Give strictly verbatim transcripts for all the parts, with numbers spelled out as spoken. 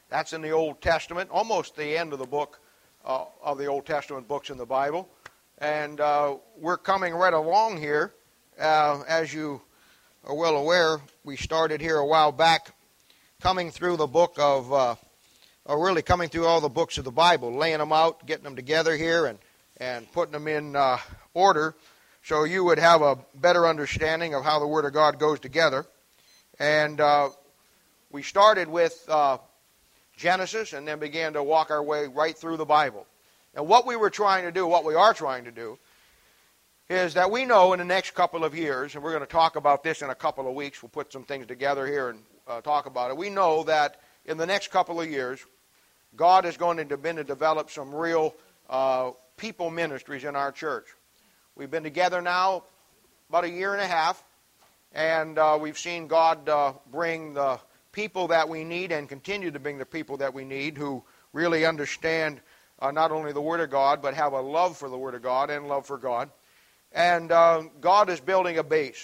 That's in the Old Testament, almost the end of the book uh, of the Old Testament books in the Bible. And uh, we're coming right along here. Uh, as you are well aware, we started here a while back coming through the book of, uh, or really coming through all the books of the Bible, laying them out, getting them together here, and, and putting them in uh, order so you would have a better understanding of how the Word of God goes together. And uh, we started with uh, Genesis and then began to walk our way right through the Bible. And what we were trying to do, what we are trying to do, is that we know in the next couple of years, and we're going to talk about this in a couple of weeks, we'll put some things together here and uh, talk about it. We know that in the next couple of years, God is going to begin to develop some real uh, people ministries in our church. We've been together now about a year and a half, and uh, we've seen God uh, bring the people that we need and continue to bring the people that we need who really understand uh, not only the Word of God, but have a love for the Word of God and love for God. And uh, God is building a base.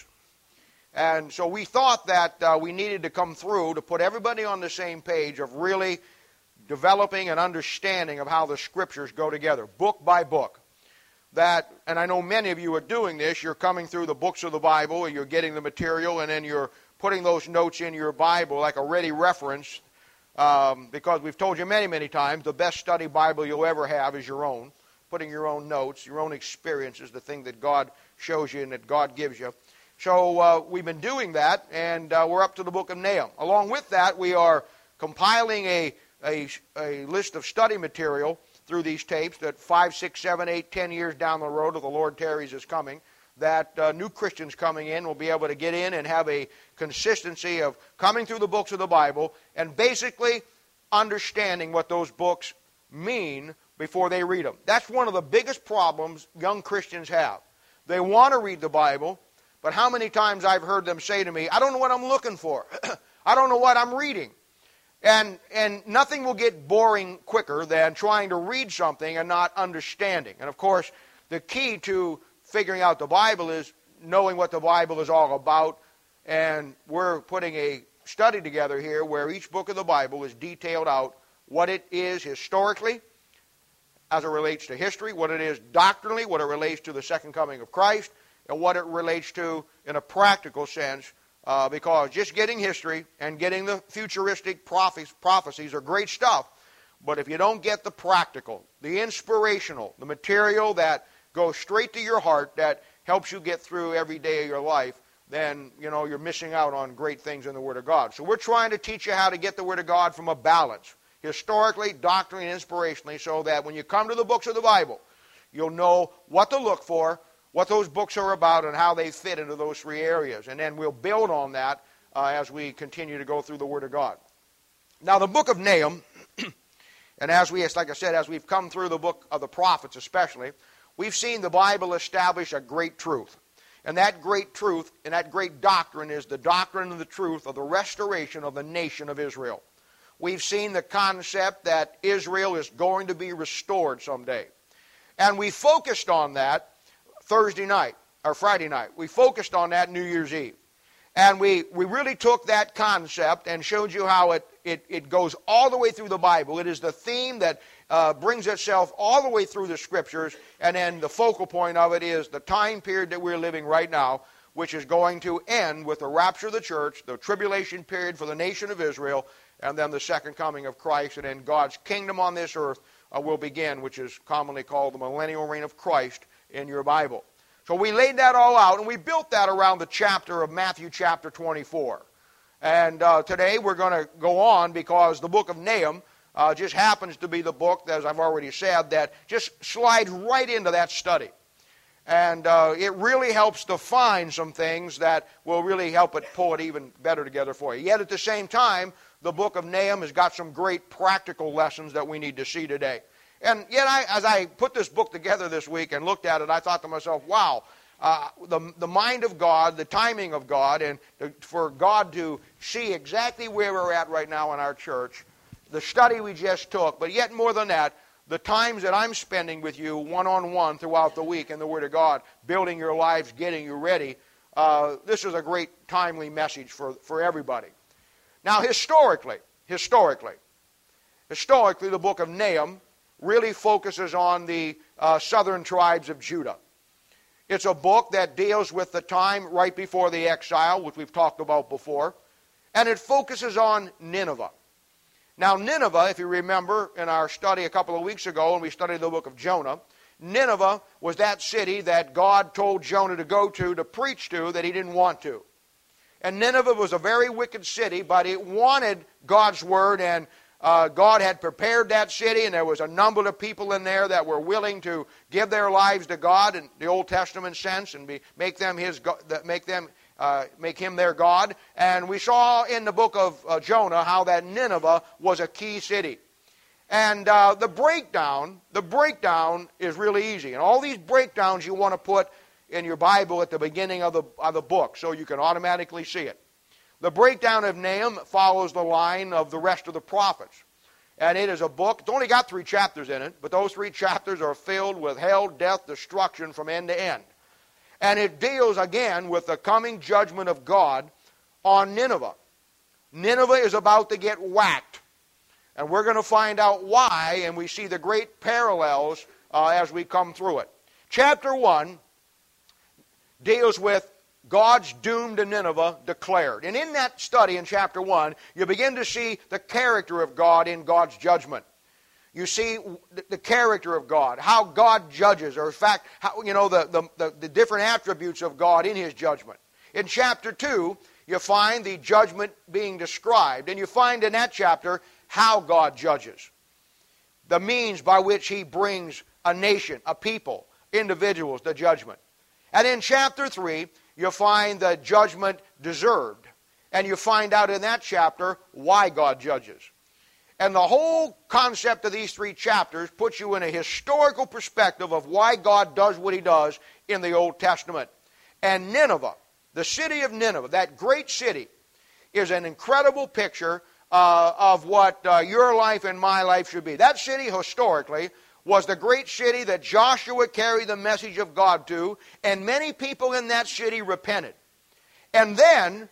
And so we thought that uh, we needed to come through to put everybody on the same page of really developing an understanding of how the Scriptures go together, book by book. That, and I know many of you are doing this, you're coming through the books of the Bible, and you're getting the material, and then you're putting those notes in your Bible like a ready reference, um, because we've told you many, many times, the best study Bible you'll ever have is your own. Putting your own notes, your own experiences, the thing that God shows you and that God gives you. So uh, we've been doing that, and uh, we're up to the book of Nahum. Along with that, we are compiling a, a, a list of study material through these tapes that five, six, seven, eight, ten years down the road, if the Lord tarries is coming, that uh, new Christians coming in will be able to get in and have a consistency of coming through the books of the Bible and basically understanding what those books mean before they read them. That's one of the biggest problems young Christians have. They want to read the Bible, but how many times I've heard them say to me, I don't know what I'm looking for. I don't know what I'm reading. And, and nothing will get boring quicker than trying to read something and not understanding. And of course, the key to figuring out the Bible is knowing what the Bible is all about. And we're putting a study together here where each book of the Bible is detailed out what it is historically, as it relates to history, what it is doctrinally, what it relates to the second coming of Christ, and what it relates to in a practical sense, uh, because just getting history and getting the futuristic prophes- prophecies are great stuff, but if you don't get the practical, the inspirational, the material that goes straight to your heart, that helps you get through every day of your life, then, you know, you're missing out on great things in the Word of God. So we're trying to teach you how to get the Word of God from a balance, historically, doctrinally, and inspirationally, so that when you come to the books of the Bible, you'll know what to look for, what those books are about, and how they fit into those three areas. And then we'll build on that uh, as we continue to go through the Word of God. Now, the book of Nahum, and as we, like I said, as we've come through the book of the prophets especially, we've seen the Bible establish a great truth. And that great truth and that great doctrine is the doctrine and the truth of the restoration of the nation of Israel. We've seen the concept that Israel is going to be restored someday. And we focused on that Thursday night, or Friday night. We focused on that New Year's Eve. And we, we really took that concept and showed you how it, it, it goes all the way through the Bible. It is the theme that uh, brings itself all the way through the Scriptures, and then the focal point of it is the time period that we're living right now, which is going to end with the rapture of the church, the tribulation period for the nation of Israel, and then the second coming of Christ, and then God's kingdom on this earth uh, will begin, which is commonly called the millennial reign of Christ in your Bible. So we laid that all out, and we built that around the chapter of Matthew chapter twenty-four. And uh, today we're going to go on because the book of Nahum uh, just happens to be the book, as I've already said, that just slides right into that study. And uh, it really helps define some things that will really help it pull it even better together for you. Yet at the same time, the book of Nahum has got some great practical lessons that we need to see today. And yet, I, as I put this book together this week and looked at it, I thought to myself, wow, uh, the, the mind of God, the timing of God, and to, for God to see exactly where we're at right now in our church, the study we just took, but yet more than that, the times that I'm spending with you one-on-one throughout the week in the Word of God, building your lives, getting you ready, uh, this is a great timely message for, for everybody. Now, historically, historically, Historically, the book of Nahum really focuses on the uh, southern tribes of Judah. It's a book that deals with the time right before the exile, which we've talked about before, and it focuses on Nineveh. Now, Nineveh, if you remember in our study a couple of weeks ago when we studied the book of Jonah, Nineveh was that city that God told Jonah to go to, to preach to, that he didn't want to. And Nineveh was a very wicked city, but it wanted God's word, and uh, God had prepared that city, and there was a number of people in there that were willing to give their lives to God in the Old Testament sense and be, make them his, make them uh, make him their God. And we saw in the book of uh, Jonah how that Nineveh was a key city. And uh, the breakdown, the breakdown is really easy. And all these breakdowns you want to put in your Bible at the beginning of the, of the book so you can automatically see it. The breakdown of Nahum follows the line of the rest of the prophets. And it is a book, it's only got three chapters in it, but those three chapters are filled with hell, death, destruction from end to end. And it deals again with the coming judgment of God on Nineveh. Nineveh is about to get whacked. And we're going to find out why, and we see the great parallels uh, as we come through it. Chapter one deals with God's doom to Nineveh declared. And in that study in chapter one, you begin to see the character of God in God's judgment. You see the character of God, how God judges, or in fact, how, you know, the, the, the, the different attributes of God in his judgment. In chapter two, you find the judgment being described, and you find in that chapter how God judges. The means by which he brings a nation, a people, individuals to judgment. And in chapter three, you find the judgment deserved. And you find out in that chapter why God judges. And the whole concept of these three chapters puts you in a historical perspective of why God does what he does in the Old Testament. And Nineveh, the city of Nineveh, that great city, is an incredible picture uh, of what uh, your life and my life should be. That city, historically, was the great city that Joshua carried the message of God to, and many people in that city repented. And then,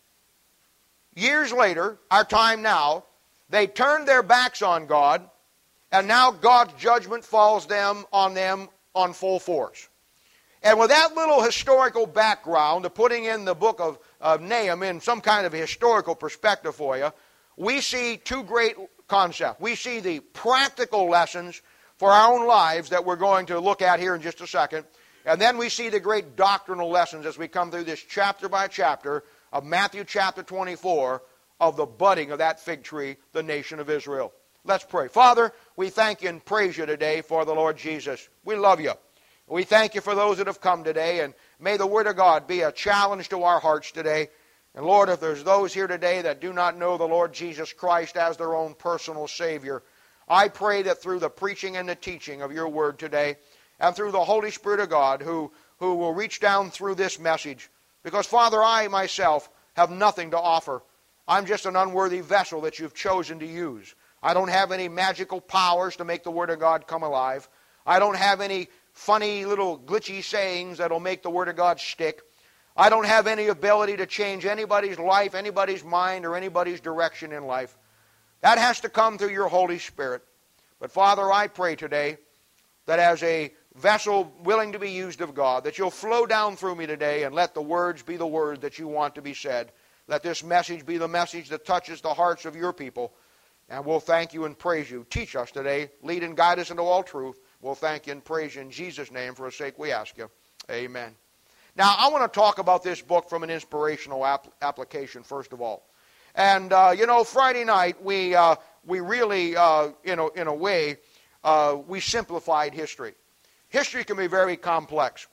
years later, our time now, they turned their backs on God, and now God's judgment falls them on them on full force. And with that little historical background, of putting in the book of, of Nahum in some kind of a historical perspective for you, we see two great concepts. We see the practical lessons for our own lives that we're going to look at here in just a second. And then we see the great doctrinal lessons as we come through this chapter by chapter of Matthew chapter twenty-four of the budding of that fig tree, the nation of Israel. Let's pray. Father, we thank you and praise you today for the Lord Jesus. We love you. We thank you for those that have come today, and may the Word of God be a challenge to our hearts today. And Lord, if there's those here today that do not know the Lord Jesus Christ as their own personal Savior, I pray that through the preaching and the teaching of your Word today, and through the Holy Spirit of God, who, who will reach down through this message, because Father, I myself have nothing to offer. I'm just an unworthy vessel that you've chosen to use. I don't have any magical powers to make the Word of God come alive. I don't have any funny little glitchy sayings that'll make the Word of God stick. I don't have any ability to change anybody's life, anybody's mind, or anybody's direction in life. That has to come through your Holy Spirit. But Father, I pray today that as a vessel willing to be used of God, that you'll flow down through me today and let the words be the words that you want to be said. Let this message be the message that touches the hearts of your people. And we'll thank you and praise you. Teach us today. Lead and guide us into all truth. We'll thank you and praise you in Jesus' name. For his sake we ask you. Amen. Now, I want to talk about this book from an inspirational ap- application, first of all. And, uh, you know, Friday night, we uh, we really, uh, in, a, in a way, uh, we simplified history. History can be very complex.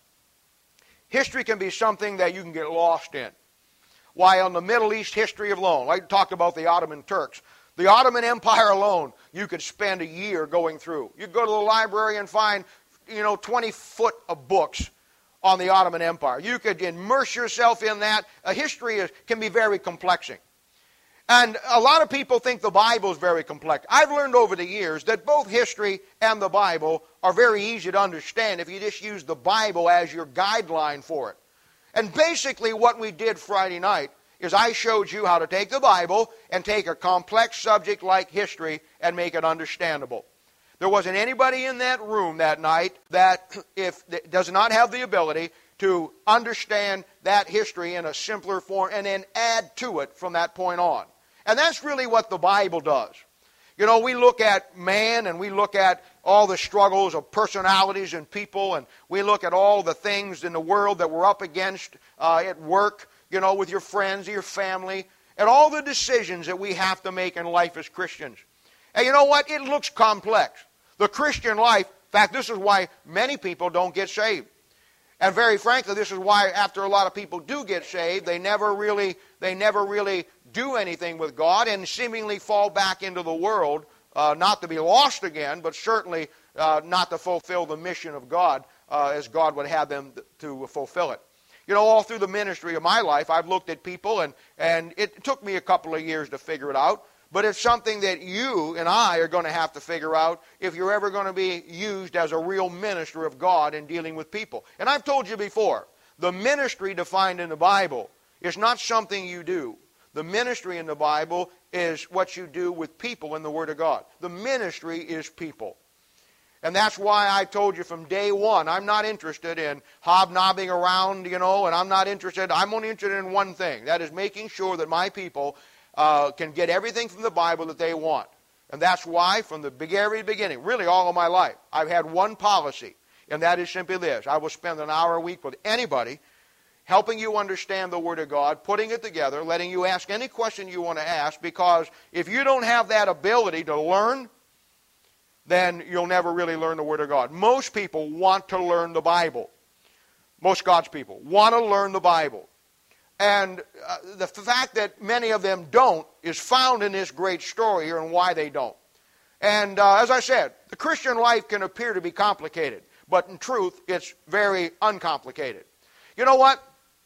History can be something that you can get lost in. Why, on the Middle East history alone, like I talked about the Ottoman Turks, the Ottoman Empire alone, you could spend a year going through. You go to the library and find, you know, twenty foot of books on the Ottoman Empire. You could immerse yourself in that. A history is, can be very complexing. And a lot of people think the Bible is very complex. I've learned over the years that both history and the Bible are very easy to understand if you just use the Bible as your guideline for it. And basically what we did Friday night is I showed you how to take the Bible and take a complex subject like history and make it understandable. There wasn't anybody in that room that night that if that does not have the ability to understand that history in a simpler form and then add to it from that point on. And that's really what the Bible does. You know, we look at man and we look at all the struggles of personalities and people, and we look at all the things in the world that we're up against uh, at work, you know, with your friends, your family, and all the decisions that we have to make in life as Christians. And you know what? It looks complex. The Christian life, in fact, this is why many people don't get saved. And very frankly, this is why after a lot of people do get saved, they never really, they never really do anything with God and seemingly fall back into the world, uh, not to be lost again, but certainly uh, not to fulfill the mission of God uh, as God would have them to fulfill it. You know, all through the ministry of my life, I've looked at people, and, and it took me a couple of years to figure it out. But it's something that you and I are going to have to figure out if you're ever going to be used as a real minister of God in dealing with people. And I've told you before, the ministry defined in the Bible is not something you do. The ministry in the Bible is what you do with people in the Word of God. The ministry is people. And that's why I told you from day one, I'm not interested in hobnobbing around, you know, and I'm not interested, I'm only interested in one thing. That is making sure that my people Uh, can get everything from the Bible that they want. And that's why from the very beginning, really all of my life, I've had one policy, and that is simply this. I will spend an hour a week with anybody helping you understand the Word of God, putting it together, letting you ask any question you want to ask, because if you don't have that ability to learn, then you'll never really learn the Word of God. Most people want to learn the Bible. Most God's people want to learn the Bible. And uh, the fact that many of them don't is found in this great story here and why they don't. And uh, as I said, the Christian life can appear to be complicated, but in truth, it's very uncomplicated. You know what?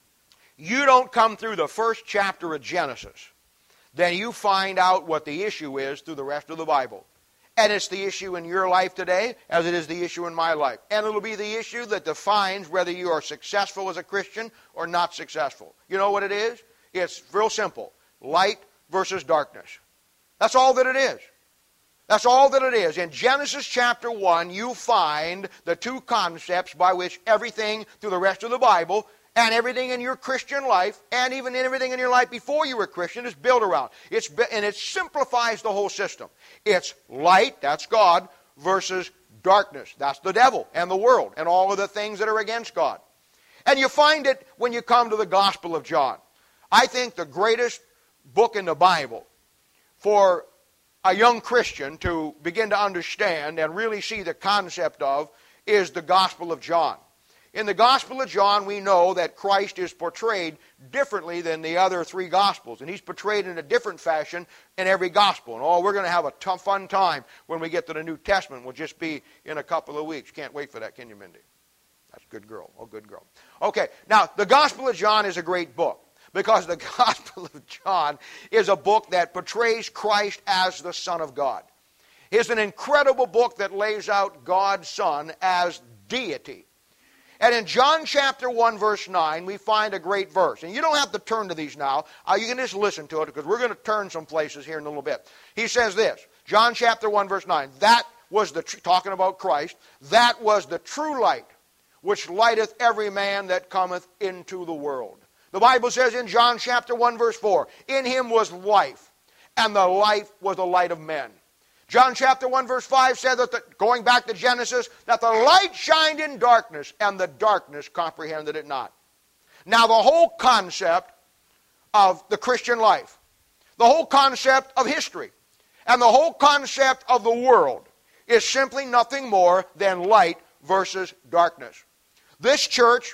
You don't come through the first chapter of Genesis, then you find out what the issue is through the rest of the Bible. And it's the issue in your life today as it is the issue in my life. And it'll be the issue that defines whether you are successful as a Christian or not successful. You know what it is? It's real simple. Light versus darkness. That's all that it is. That's all that it is. In Genesis chapter one, you find the two concepts by which everything through the rest of the Bible and everything in your Christian life, and even everything in your life before you were a Christian, is built around. It's, and it simplifies the whole system. It's light, that's God, versus darkness. That's the devil and the world and all of the things that are against God. And you find it when you come to the Gospel of John. I think the greatest book in the Bible for a young Christian to begin to understand and really see the concept of is the Gospel of John. In the Gospel of John, we know that Christ is portrayed differently than the other three Gospels. And He's portrayed in a different fashion in every Gospel. And oh, we're going to have a tough, fun time when we get to the New Testament. We'll just be in a couple of weeks. Can't wait for that, can you, Mindy? That's a good girl. Oh, good girl. Okay, now, the Gospel of John is a great book, because the Gospel of John is a book that portrays Christ as the Son of God. It's an incredible book that lays out God's Son as deity. And in John chapter one, verse nine, we find a great verse. And you don't have to turn to these now. Uh, you can just listen to it, because we're going to turn some places here in a little bit. He says this, John chapter one, verse nine, that was the, tr- talking about Christ, that was the true light, which lighteth every man that cometh into the world. The Bible says in John chapter one, verse four, in Him was life, and the life was the light of men. John chapter one, verse five said, that the, going back to Genesis, that the light shined in darkness, and the darkness comprehended it not. Now, the whole concept of the Christian life, the whole concept of history, and the whole concept of the world is simply nothing more than light versus darkness. This church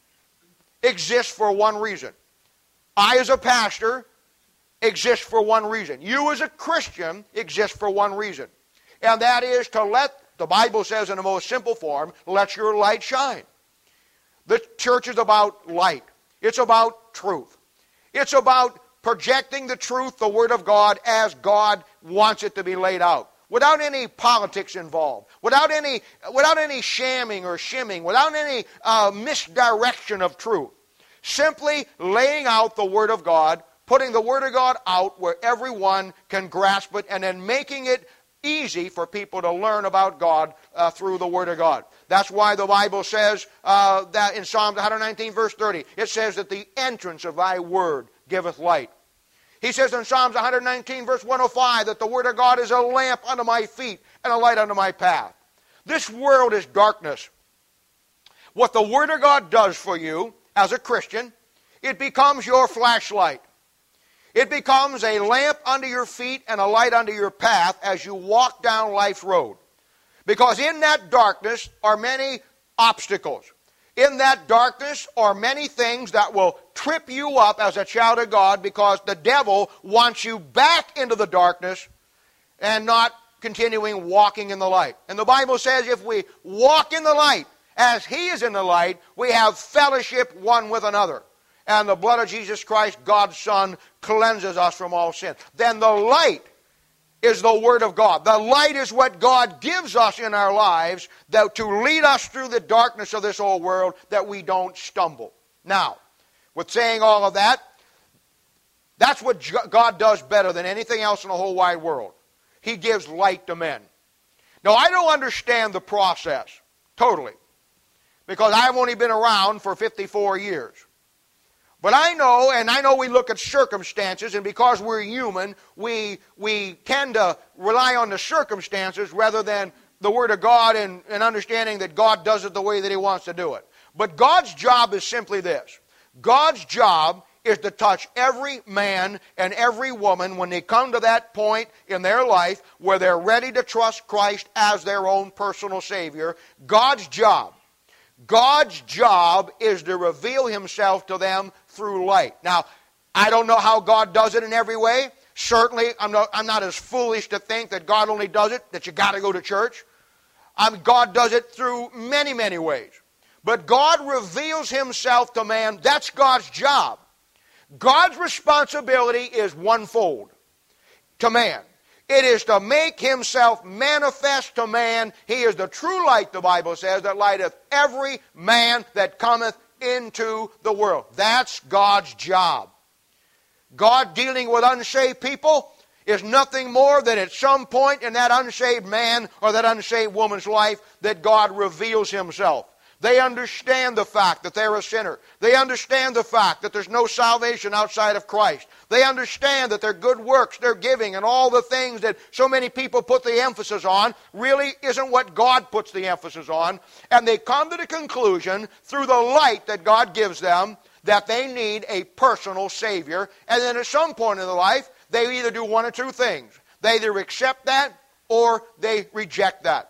exists for one reason. I, as a pastor, exist for one reason. You, as a Christian, exist for one reason. And that is to let, the Bible says in the most simple form, let your light shine. The church is about light. It's about truth. It's about projecting the truth, the Word of God, as God wants it to be laid out. Without any politics involved, without any, without any shamming or shimming, without any uh, misdirection of truth. Simply laying out the Word of God, putting the Word of God out where everyone can grasp it, and then making it easy for people to learn about God uh, through the Word of God. That's why the Bible says uh, that in Psalm one nineteen, verse thirty, it says that the entrance of thy Word giveth light. He says in Psalms one nineteen, verse one oh five, that the Word of God is a lamp unto my feet and a light unto my path. This world is darkness. What the Word of God does for you as a Christian, it becomes your flashlight. It becomes a lamp under your feet and a light under your path as you walk down life's road. Because in that darkness are many obstacles. In that darkness are many things that will trip you up as a child of God, because the devil wants you back into the darkness and not continuing walking in the light. And the Bible says if we walk in the light as He is in the light, we have fellowship one with another. And the blood of Jesus Christ, God's Son, cleanses us from all sin. Then the light is the Word of God. The light is what God gives us in our lives that, to lead us through the darkness of this old world, that we don't stumble. Now, with saying all of that, that's what God does better than anything else in the whole wide world. He gives light to men. Now, I don't understand the process totally, because I've only been around for fifty-four years. But I know, and I know we look at circumstances, and because we're human, we, we tend to rely on the circumstances rather than the Word of God, and, and understanding that God does it the way that He wants to do it. But God's job is simply this. God's job is to touch every man and every woman when they come to that point in their life where they're ready to trust Christ as their own personal Savior. God's job. God's job is to reveal Himself to them through light. Now, I don't know how God does it in every way. Certainly, I'm not, I'm not as foolish to think that God only does it, that you got to go to church. Um, God does it through many, many ways. But God reveals Himself to man. That's God's job. God's responsibility is onefold to man. It is to make Himself manifest to man. He is the true light, the Bible says, that lighteth every man that cometh into the world. That's God's job. God dealing with unsaved people is nothing more than at some point in that unsaved man or that unsaved woman's life that God reveals Himself. They understand the fact that they're a sinner. They understand the fact that there's no salvation outside of Christ. They understand that their good works, their giving, and all the things that so many people put the emphasis on really isn't what God puts the emphasis on. And they come to the conclusion through the light that God gives them that they need a personal Savior. And then at some point in their life, they either do one or two things. They either accept that or they reject that.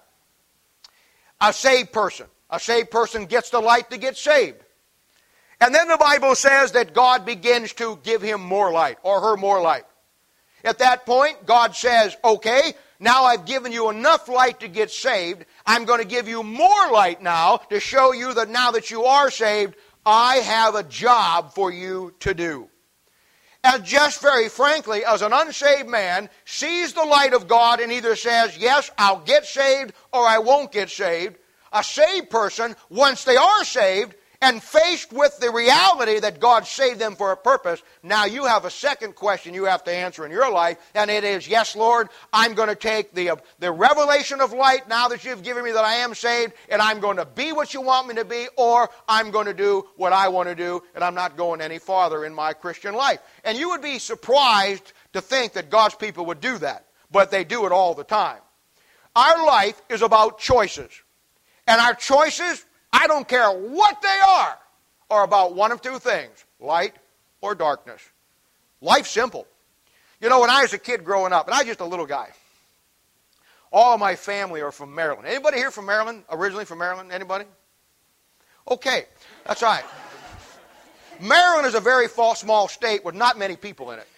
A saved person. A saved person gets the light to get saved. And then the Bible says that God begins to give him more light, or her more light. At that point, God says, okay, now I've given you enough light to get saved. I'm going to give you more light now to show you that now that you are saved, I have a job for you to do. And just very frankly, as an unsaved man sees the light of God and either says, yes, I'll get saved, or I won't get saved, a saved person, once they are saved and faced with the reality that God saved them for a purpose, now you have a second question you have to answer in your life, and it is, yes, Lord, I'm going to take the, uh, the revelation of light now that you've given me that I am saved, and I'm going to be what you want me to be, or I'm going to do what I want to do, and I'm not going any farther in my Christian life. And you would be surprised to think that God's people would do that, but they do it all the time. Our life is about choices. And our choices, I don't care what they are, are about one of two things, light or darkness. Life's simple. You know, when I was a kid growing up, and I was just a little guy, all of my family are from Maryland. Anybody here from Maryland? Originally from Maryland? Anybody? Okay, that's right. Maryland is a very small state with not many people in it.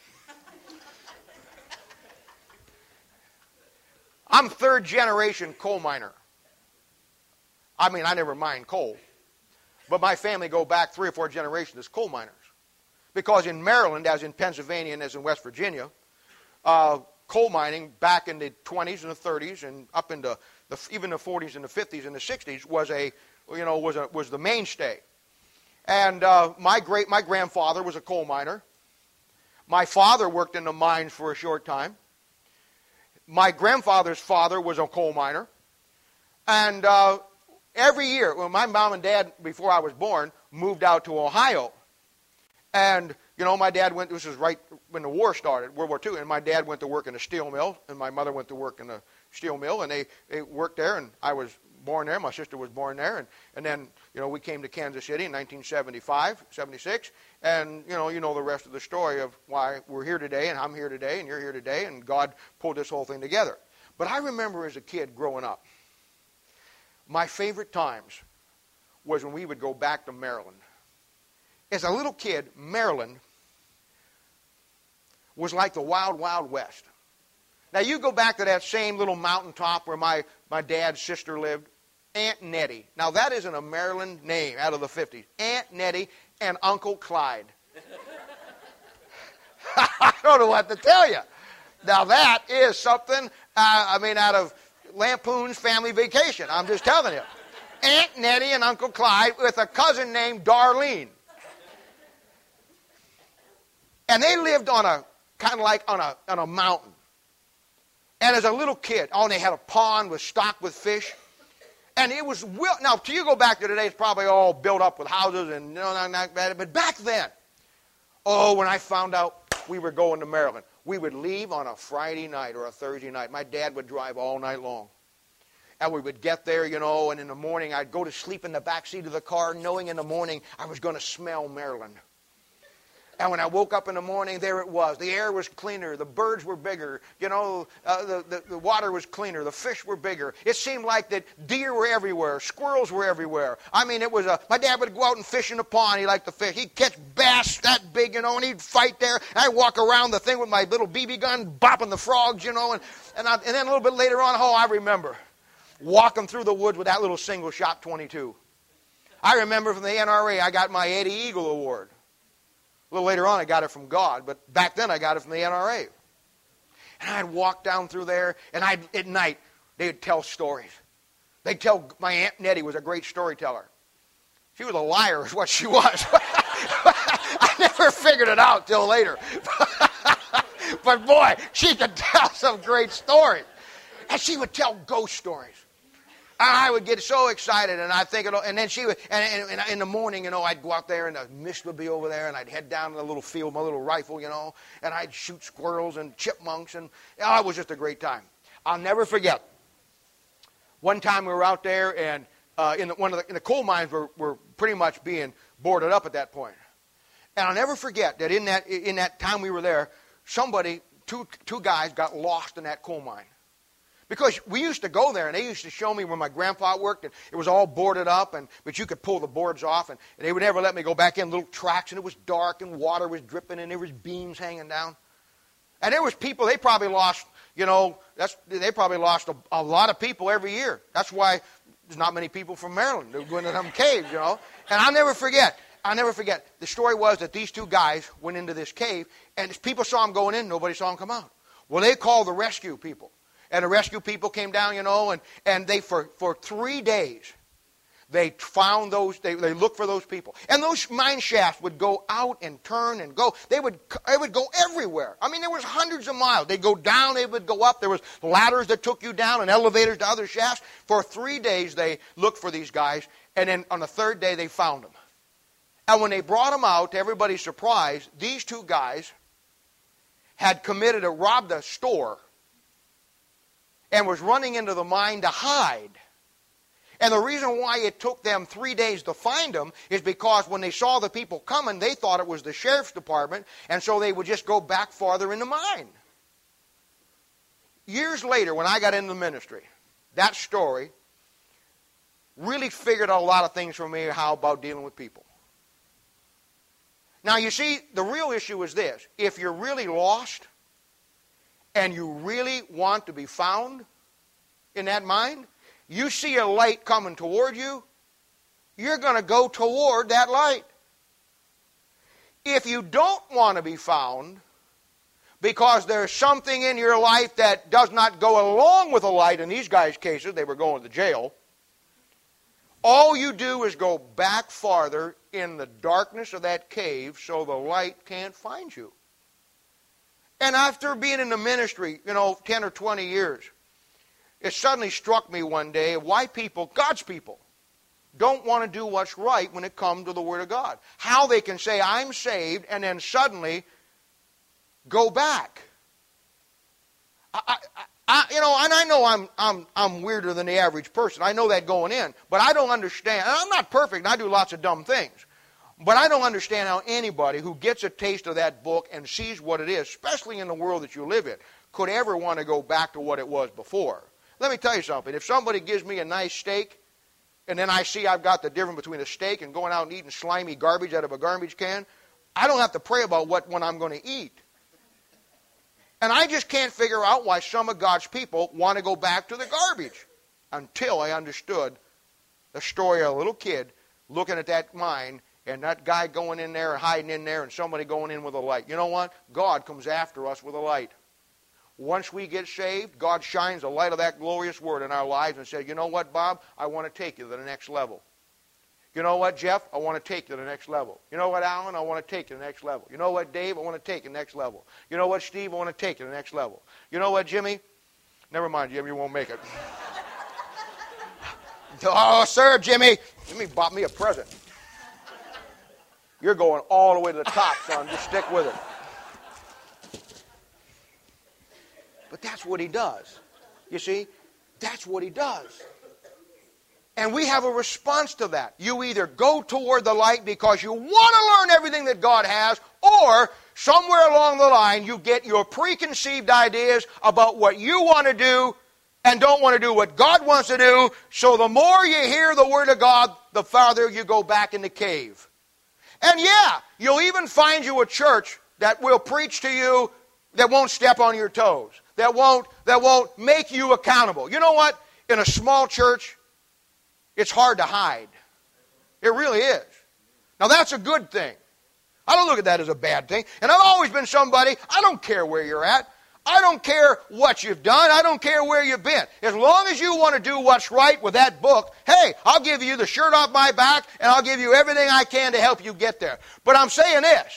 I'm third generation coal miner. I mean, I never mined coal. But my family go back three or four generations as coal miners. Because in Maryland, as in Pennsylvania and as in West Virginia, uh, coal mining back in the twenties and the thirties and up into the, even the forties and the fifties and the sixties was a, you know, was a, was the mainstay. And uh, my great my grandfather was a coal miner. My father worked in the mines for a short time. my grandfather's father was a coal miner. And uh, every year, when my mom and dad, before I was born, moved out to Ohio. And, you know, my dad went, this was right when the war started, World War Two, and my dad went to work in a steel mill, and my mother went to work in a steel mill, and they, they worked there, and I was born there. My sister was born there, and, and then, you know, we came to Kansas City in nineteen seventy-five, seventy-six, and, you know, you know the rest of the story of why we're here today, and I'm here today, and you're here today, and God pulled this whole thing together. But I remember as a kid growing up, my favorite times was when we would go back to Maryland. As a little kid, Maryland was like the wild, wild west. Now, you go back to that same little mountaintop where my, my dad's sister lived, Aunt Nettie. Now, that isn't a Maryland name out of the fifties. Aunt Nettie and Uncle Clyde. I don't know what to tell you. Now, that is something, uh, I mean, out of Lampoon's Family Vacation. I'm just telling you. Aunt Nettie and Uncle Clyde with a cousin named Darlene. And they lived on a, kind of like on a, on a mountain. And as a little kid, oh, and they had a pond with stocked with fish. And it was, will, now, till you go back to today, it's probably all built up with houses and, you know, not, not bad. But back then, oh, when I found out we were going to Maryland, we would leave on a Friday night or a Thursday night. My dad would drive all night long. And we would get there, you know, and in the morning I'd go to sleep in the back seat of the car, knowing in the morning I was going to smell Maryland. And when I woke up in the morning, there it was. The air was cleaner. The birds were bigger. You know, uh, the, the, the water was cleaner. The fish were bigger. It seemed like that deer were everywhere. Squirrels were everywhere. I mean, it was a, my dad would go out and fish in the pond. He liked to fish. He'd catch bass that big, you know, and he'd fight there. And I'd walk around the thing with my little B B gun, bopping the frogs, you know. And, and, I, and then a little bit later on, oh, I remember walking through the woods with that little single-shot twenty-two. I remember from the N R A, I got my Eddie Eagle Award. A little later on, I got it from God, but back then I got it from the N R A. And I'd walk down through there, and I'd, at night, they'd tell stories. They'd tell, my Aunt Nettie was a great storyteller. She was a liar is what she was. I never figured it out till later. But boy, she could tell some great stories. And she would tell ghost stories. And I would get so excited, and I'd think, and then she would, and, and, and in the morning, you know, I'd go out there, and the mist would be over there, and I'd head down to the little field with my little rifle, you know, and I'd shoot squirrels and chipmunks, and oh, it was just a great time. I'll never forget. One time we were out there, and uh, in the, one of the, in the coal mines were, were pretty much being boarded up at that point. And I'll never forget that in that in that time we were there, somebody, two two guys, got lost in that coal mine. Because we used to go there, and they used to show me where my grandpa worked, and it was all boarded up, and but you could pull the boards off, and, and they would never let me go back in, little tracks, and it was dark, and water was dripping, and there was beams hanging down. And there was people, they probably lost, you know, that's they probably lost a, a lot of people every year. That's why there's not many people from Maryland that go into them caves, you know. And I'll never forget, I'll never forget, the story was that these two guys went into this cave, and as people saw them going in, nobody saw them come out. Well, they called the rescue people. And the rescue people came down, you know, and, and they, for, for three days, they found those, they, they looked for those people. And those mine shafts would go out and turn and go. They would, they would go everywhere. I mean, there was hundreds of miles. They'd go down, they would go up. There was ladders that took you down and elevators to other shafts. For three days, they looked for these guys. And then on the third day, they found them. And when they brought them out, to everybody's surprise, these two guys had committed a, robbed a store and was running into the mine to hide. And the reason why it took them three days to find them is because when they saw the people coming, they thought it was the sheriff's department, and so they would just go back farther in the mine. Years later, when I got into the ministry, that story really figured out a lot of things for me how about dealing with people. Now, you see, the real issue is this. If you're really lost, and you really want to be found in that mine, you see a light coming toward you, you're going to go toward that light. If you don't want to be found because there's something in your life that does not go along with the light, in these guys' cases, they were going to jail, all you do is go back farther in the darkness of that cave so the light can't find you. And after being in the ministry, you know, ten or twenty years, it suddenly struck me one day why people, God's people, don't want to do what's right when it comes to the Word of God. How they can say, I'm saved, and then suddenly go back. I, I, I, you know, and I know I'm, I'm, I'm weirder than the average person. I know that going in. But I don't understand. And I'm not perfect, and I do lots of dumb things. But I don't understand how anybody who gets a taste of that book and sees what it is, especially in the world that you live in, could ever want to go back to what it was before. Let me tell you something. If somebody gives me a nice steak, and then I see I've got the difference between a steak and going out and eating slimy garbage out of a garbage can, I don't have to pray about what one I'm going to eat. And I just can't figure out why some of God's people want to go back to the garbage until I understood the story of a little kid looking at that mine and that guy going in there and hiding in there and somebody going in with a light. You know what? God comes after us with a light. Once we get saved, God shines the light of that glorious word in our lives and says, you know what, Bob? I want to take you to the next level. You know what, Jeff? I want to take you to the next level. You know what, Alan? I want to take you to the next level. You know what, Dave? I want to take you to the next level. You know what, Steve? I want to take you to the next level. You know what, Jimmy? Never mind, Jimmy, you won't make it. Oh, sir, Jimmy. Jimmy bought me a present. You're going all the way to the top, son. Just stick with it. But that's what he does. You see? That's what he does. And we have a response to that. You either go toward the light because you want to learn everything that God has, or somewhere along the line you get your preconceived ideas about what you want to do and don't want to do what God wants to do. So the more you hear the Word of God, the farther you go back in the cave. And yeah, you'll even find you a church that will preach to you that won't step on your toes, that won't, that won't make you accountable. You know what? In a small church, it's hard to hide. It really is. Now that's a good thing. I don't look at that as a bad thing. And I've always been somebody, I don't care where you're at. I don't care what you've done. I don't care where you've been. As long as you want to do what's right with that book, hey, I'll give you the shirt off my back and I'll give you everything I can to help you get there. But I'm saying this.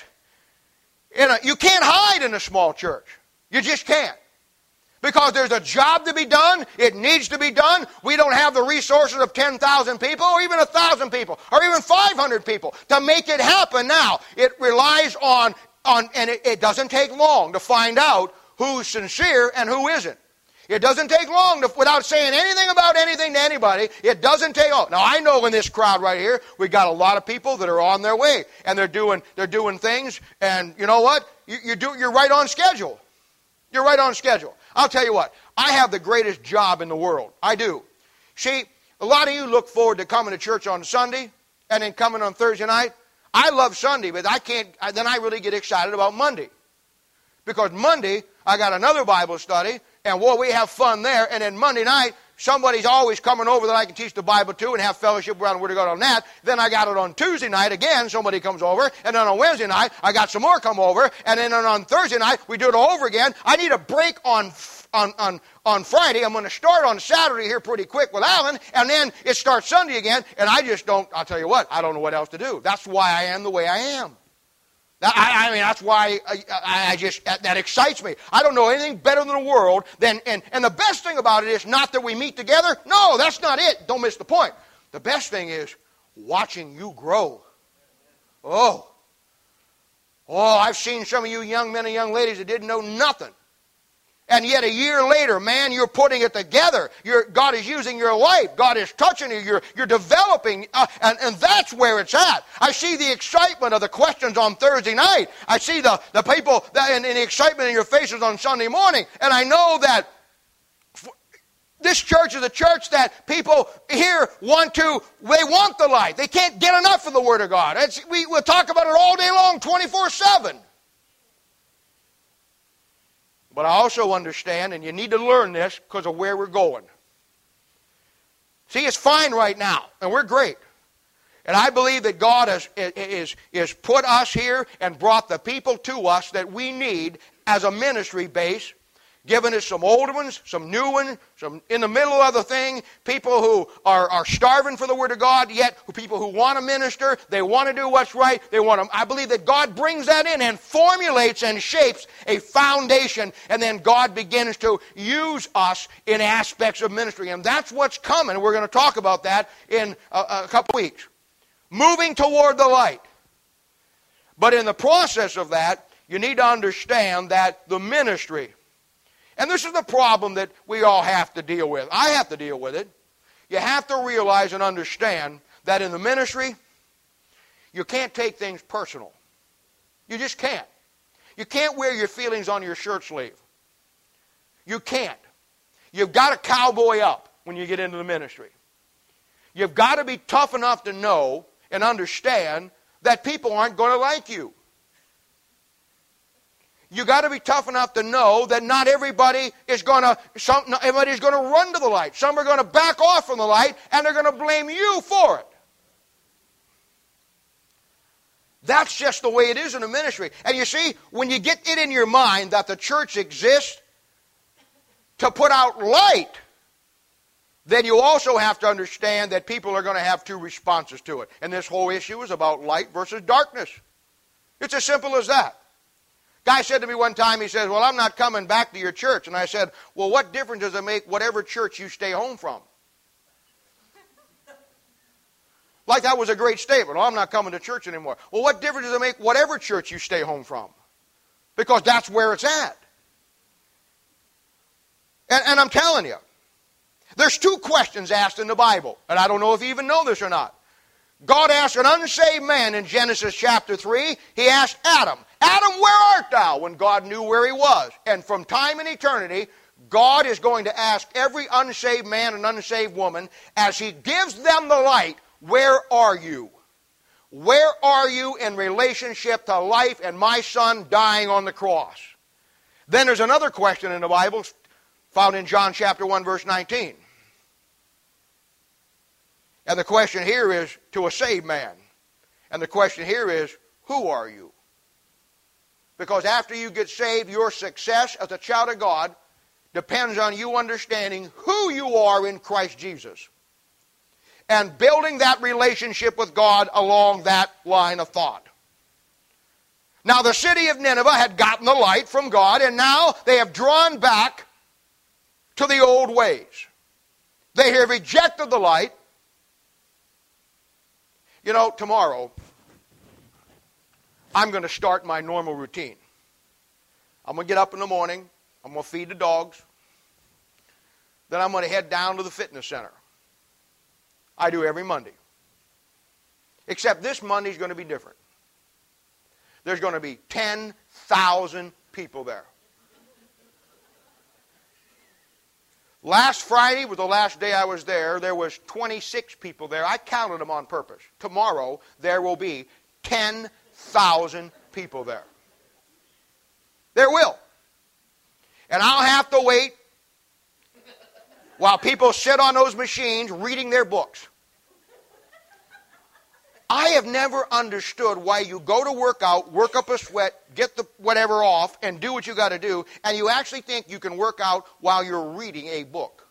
In a, you can't hide in a small church. You just can't. Because there's a job to be done. It needs to be done. We don't have the resources of ten thousand people or even one thousand people or even five hundred people to make it happen now. It relies on, on and it, it doesn't take long to find out who's sincere and who isn't. It doesn't take long to, without saying anything about anything to anybody. It doesn't take long. Now I know in this crowd right here, we got a lot of people that are on their way and they're doing they're doing things. And you know what? You, you do you're right on schedule. You're right on schedule. I'll tell you what. I have the greatest job in the world. I do. See, a lot of you look forward to coming to church on Sunday and then coming on Thursday night. I love Sunday, but I can't. Then I really get excited about Monday. Because Monday, I got another Bible study, and well, we have fun there. And then Monday night, somebody's always coming over that I can teach the Bible to and have fellowship around the Word of God on that. Then I got it on Tuesday night again, somebody comes over. And then on Wednesday night, I got some more come over. And then on Thursday night, we do it all over again. I need a break on on on, on Friday. I'm going to start on Saturday here pretty quick with Alan. And then it starts Sunday again. And I just don't, I'll tell you what, I don't know what else to do. That's why I am the way I am. I, I mean, that's why I, I just, that, that excites me. I don't know anything better in the world than, and, and the best thing about it is not that we meet together. No, that's not it. Don't miss the point. The best thing is watching you grow. Oh. Oh, I've seen some of you young men and young ladies that didn't know nothing. And yet a year later, man, you're putting it together. You're, God is using your life. God is touching you. You're, you're developing. Uh, and, and that's where it's at. I see the excitement of the questions on Thursday night. I see the, the people that, and, and the excitement in your faces on Sunday morning. And I know that this church is a church that people here want to, they want the light. They can't get enough of the Word of God. It's, we, we'll talk about it all day long, twenty-four seven. But I also understand, and you need to learn this because of where we're going. See, it's fine right now, and we're great. And I believe that God has is, is put us here and brought the people to us that we need as a ministry base. giving us some old ones, some new ones, some in the middle of the thing, people who are, are starving for the Word of God, yet people who want to minister, they want to do what's right, they want to, I believe that God brings that in and formulates and shapes a foundation, and then God begins to use us in aspects of ministry. And that's what's coming. We're going to talk about that in a, a couple weeks. Moving toward the light. But in the process of that, you need to understand that the ministry, and this is the problem that we all have to deal with. I have to deal with it. You have to realize and understand that in the ministry, you can't take things personal. You just can't. You can't wear your feelings on your shirt sleeve. You can't. You've got to cowboy up when you get into the ministry. You've got to be tough enough to know and understand that people aren't going to like you. You got to be tough enough to know that not everybody is going to, some, not everybody's going to run to the light. Some are going to back off from the light, and they're going to blame you for it. That's just the way it is in the ministry. And you see, when you get it in your mind that the church exists to put out light, then you also have to understand that people are going to have two responses to it. And this whole issue is about light versus darkness. It's as simple as that. Guy said to me one time, he says, well, I'm not coming back to your church. And I said, well, what difference does it make whatever church you stay home from? Like that was a great statement. Well, I'm not coming to church anymore. Well, what difference does it make whatever church you stay home from? Because that's where it's at. And, and I'm telling you, there's two questions asked in the Bible. And I don't know if you even know this or not. God asked an unsaved man in Genesis chapter three. He asked Adam, Adam, where art thou? When God knew where he was. And from time and eternity, God is going to ask every unsaved man and unsaved woman, as he gives them the light, where are you? Where are you in relationship to life and my son dying on the cross? Then there's another question in the Bible found in John chapter one, verse nineteen. And the question here is to a saved man. And the question here is, who are you? Because after you get saved, your success as a child of God depends on you understanding who you are in Christ Jesus. And building that relationship with God along that line of thought. Now the city of Nineveh had gotten the light from God, and now they have drawn back to the old ways. They have rejected the light. You know, tomorrow, I'm going to start my normal routine. I'm going to get up in the morning. I'm going to feed the dogs. Then I'm going to head down to the fitness center. I do every Monday. Except this Monday is going to be different. There's going to be ten thousand people there. Last Friday was the last day I was there. There was twenty-six people there. I counted them on purpose. Tomorrow, there will be ten thousand people there. There will. And I'll have to wait while people sit on those machines reading their books. I have never understood why you go to work out, work up a sweat, get the whatever off, and do what you got to do, and you actually think you can work out while you're reading a book.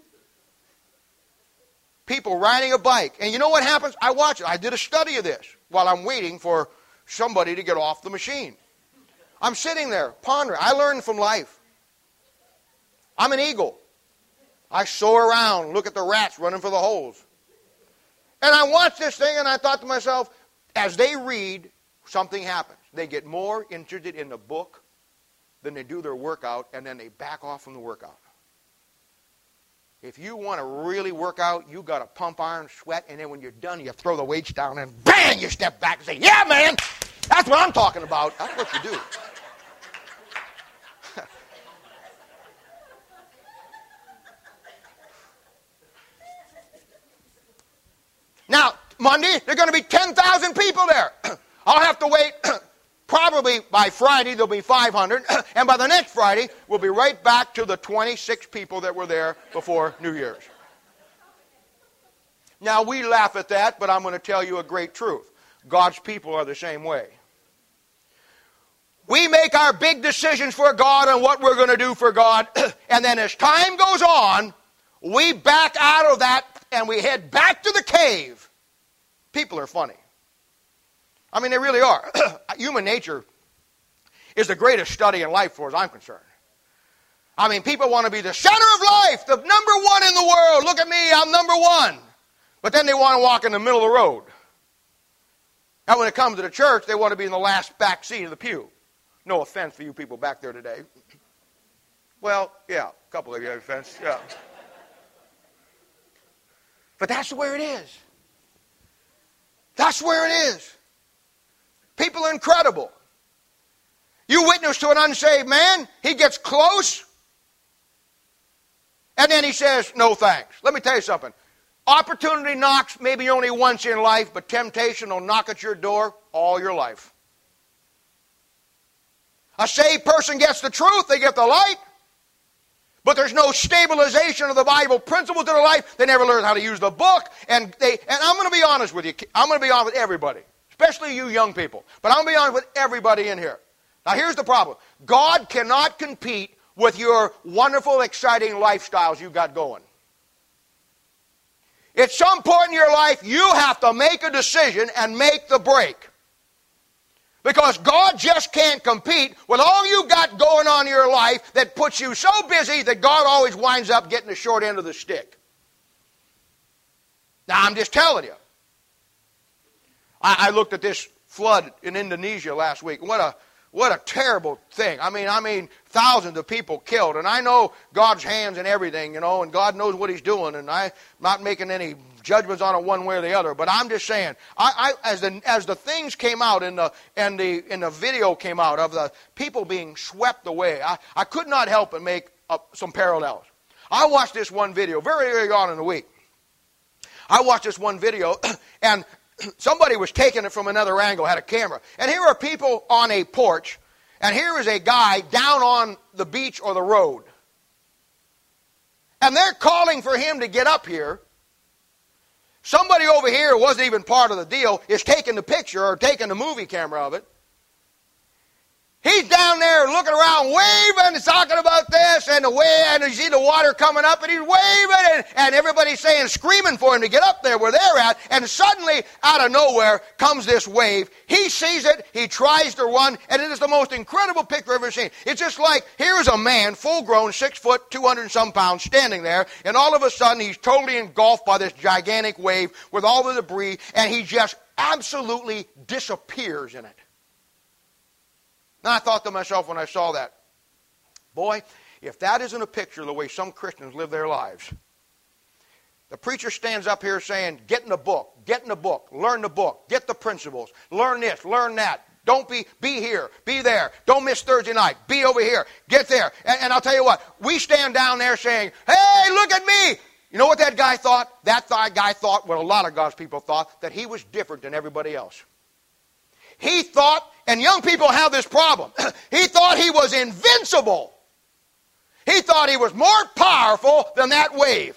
People riding a bike. And you know what happens? I watch it. I did a study of this while I'm waiting for somebody to get off the machine. I'm sitting there pondering. I learned from life. I'm an eagle. I soar around, look at the rats running for the holes. And I watched this thing and I thought to myself, as they read, something happens. They get more interested in the book than they do their workout, and then they back off from the workout. If you want to really work out, you got to pump iron, sweat, and then when you're done, you throw the weights down and bang, you step back and say, yeah, man, that's what I'm talking about. That's what you do. Now, Monday, there are going to be ten thousand people there. I'll have to wait. Probably by Friday, there'll be five hundred. And by the next Friday, we'll be right back to the twenty-six people that were there before New Year's. Now, we laugh at that, but I'm going to tell you a great truth. God's people are the same way. We make our big decisions for God and what we're going to do for God, and then as time goes on, we back out of that and we head back to the cave. People are funny. I mean, they really are. Human nature is the greatest study in life, as far as I'm concerned. I mean, people want to be the center of life, the number one in the world. Look at me, I'm number one. But then they want to walk in the middle of the road. And when it comes to the church, they want to be in the last back seat of the pew. No offense for you people back there today. Well, yeah, a couple of you have offense, yeah. But that's where it is. That's where it is. People are incredible. You witness to an unsaved man, he gets close, and then he says, no thanks. Let me tell you something. Opportunity knocks maybe only once in life, but temptation will knock at your door all your life. A saved person gets the truth, they get the light, but there's no stabilization of the Bible principles in their life. They never learn how to use the book, and they. And I'm going to be honest with you. I'm going to be honest with everybody, especially you young people. But I'm going to be honest with everybody in here. Now here's the problem. God cannot compete with your wonderful, exciting lifestyles you got going. At some point in your life, you have to make a decision and make the break. Because God just can't compete with all you got going on in your life that puts you so busy that God always winds up getting the short end of the stick. Now, I'm just telling you. I, I looked at this flood in Indonesia last week. What a what a terrible thing. I mean, I mean, thousands of people killed. And I know God's hands in everything, you know, and God knows what He's doing. And I'm not making any judgments on it one way or the other. But I'm just saying, I, I, as the as the things came out and the and the and the video came out of the people being swept away, I, I could not help but make up some parallels. I watched this one video very early on in the week. I watched this one video, and somebody was taking it from another angle, had a camera. And here are people on a porch, and here is a guy down on the beach or the road. And they're calling for him to get up here. Somebody over here who wasn't even part of the deal is taking the picture or taking the movie camera of it. He's down there looking around, waving and talking about this, and the way, and you see the water coming up, and he's waving, and, and everybody's saying, screaming for him to get up there where they're at, and suddenly, out of nowhere, comes this wave. He sees it, he tries to run, and it is the most incredible picture I've ever seen. It's just like, here's a man, full-grown, six foot, two hundred and some pounds, standing there, and all of a sudden, he's totally engulfed by this gigantic wave with all the debris, and he just absolutely disappears in it. And I thought to myself when I saw that, boy, if that isn't a picture of the way some Christians live their lives. The preacher stands up here saying, get in the book, get in the book, learn the book, get the principles, learn this, learn that. Don't be, be here, be there. Don't miss Thursday night, be over here, get there. And, and I'll tell you what, we stand down there saying, hey, look at me. You know what that guy thought? That guy thought, what a lot of God's people thought, that he was different than everybody else. He thought, and young people have this problem, he thought he was invincible. He thought he was more powerful than that wave.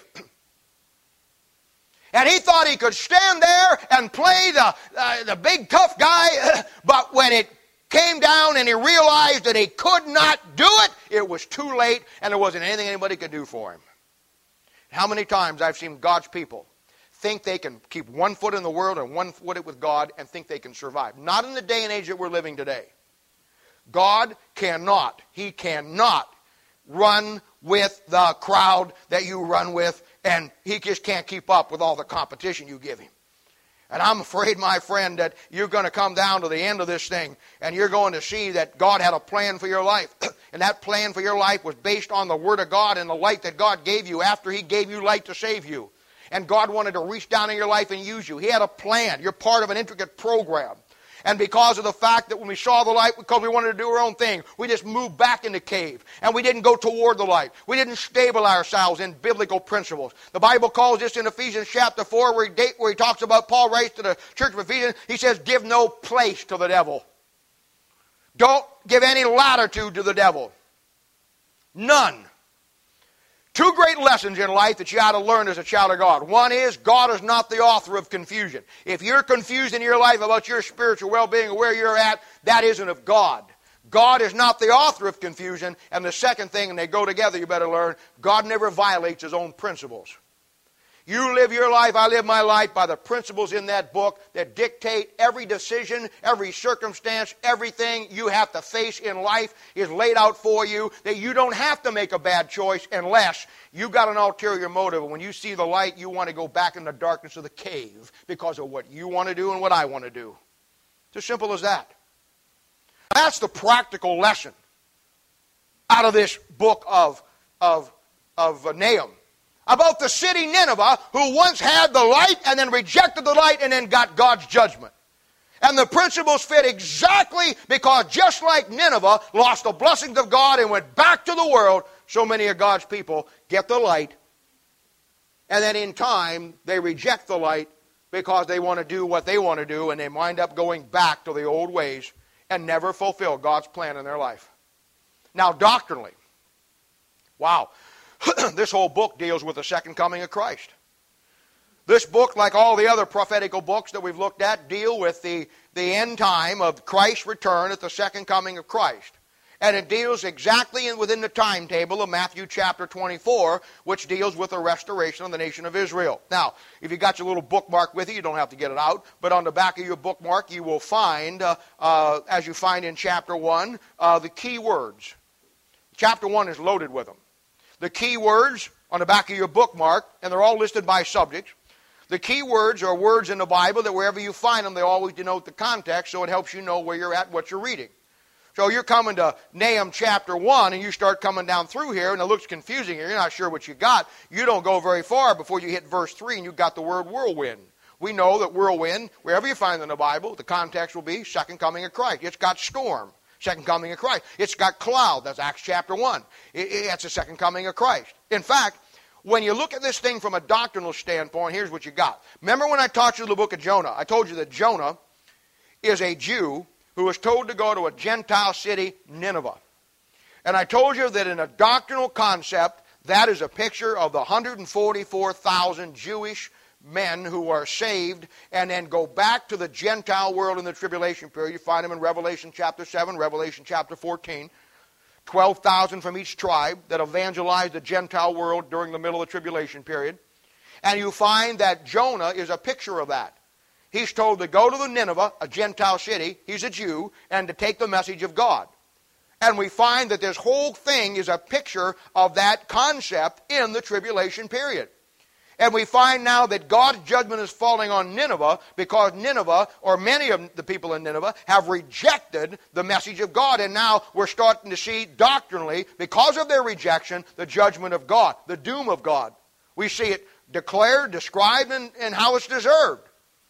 And he thought he could stand there and play the, uh, the big tough guy, but when it came down and he realized that he could not do it, it was too late and there wasn't anything anybody could do for him. How many times I've seen God's people think they can keep one foot in the world and one foot with God and think they can survive. Not in the day and age that we're living today. God cannot, He cannot run with the crowd that you run with, and He just can't keep up with all the competition you give Him. And I'm afraid, my friend, that you're going to come down to the end of this thing and you're going to see that God had a plan for your life. And that plan for your life was based on the Word of God and the light that God gave you after He gave you light to save you. And God wanted to reach down in your life and use you. He had a plan. You're part of an intricate program. And because of the fact that when we saw the light, because we wanted to do our own thing, we just moved back in the cave. And we didn't go toward the light. We didn't stabilize ourselves in biblical principles. The Bible calls this in Ephesians chapter four, where he, where he talks about, Paul writes to the church of Ephesians, he says, give no place to the devil. Don't give any latitude to the devil. None. Two great lessons in life that you ought to learn as a child of God. One is, God is not the author of confusion. If you're confused in your life about your spiritual well-being or where you're at, that isn't of God. God is not the author of confusion. And the second thing, and they go together, you better learn, God never violates his own principles. You live your life, I live my life by the principles in that book that dictate every decision, every circumstance, everything you have to face in life is laid out for you, that you don't have to make a bad choice unless you've got an ulterior motive. And when you see the light, you want to go back in the darkness of the cave because of what you want to do and what I want to do. It's as simple as that. That's the practical lesson out of this book of, of, of Nahum. About the city Nineveh, who once had the light and then rejected the light and then got God's judgment. And the principles fit exactly because just like Nineveh lost the blessings of God and went back to the world, so many of God's people get the light, and then in time they reject the light because they want to do what they want to do, and they wind up going back to the old ways and never fulfill God's plan in their life. Now, doctrinally, wow, this whole book deals with the second coming of Christ. This book, like all the other prophetical books that we've looked at, deal with the, the end time of Christ's return at the second coming of Christ. And it deals exactly in, within the timetable of Matthew chapter twenty-four, which deals with the restoration of the nation of Israel. Now, if you got your little bookmark with you, you don't have to get it out, but on the back of your bookmark you will find, uh, uh, as you find in chapter one, uh, the key words. Chapter one is loaded with them. The key words on the back of your bookmark, and they're all listed by subject. The key words are words in the Bible that wherever you find them, they always denote the context, so it helps you know where you're at, what you're reading. So you're coming to Nahum chapter one, and you start coming down through here, and it looks confusing here. You're not sure what you got. You don't go very far before you hit verse three, and you've got the word whirlwind. We know that whirlwind, wherever you find it in the Bible, the context will be second coming of Christ. It's got storm. Second coming of Christ. It's got cloud. That's Acts chapter one. It, it, it's the second coming of Christ. In fact, when you look at this thing from a doctrinal standpoint, here's what you got. Remember when I taught you the book of Jonah? I told you that Jonah is a Jew who was told to go to a Gentile city, Nineveh. And I told you that in a doctrinal concept, that is a picture of the one hundred forty-four thousand Jewish men who are saved and then go back to the Gentile world in the tribulation period. You find them in Revelation chapter seven, Revelation chapter fourteen. twelve thousand from each tribe that evangelized the Gentile world during the middle of the tribulation period. And you find that Jonah is a picture of that. He's told to go to the Nineveh, a Gentile city, he's a Jew, and to take the message of God. And we find that this whole thing is a picture of that concept in the tribulation period. And we find now that God's judgment is falling on Nineveh because Nineveh, or many of the people in Nineveh, have rejected the message of God. And now we're starting to see doctrinally, because of their rejection, the judgment of God, the doom of God. We see it declared, described, and, and how it's deserved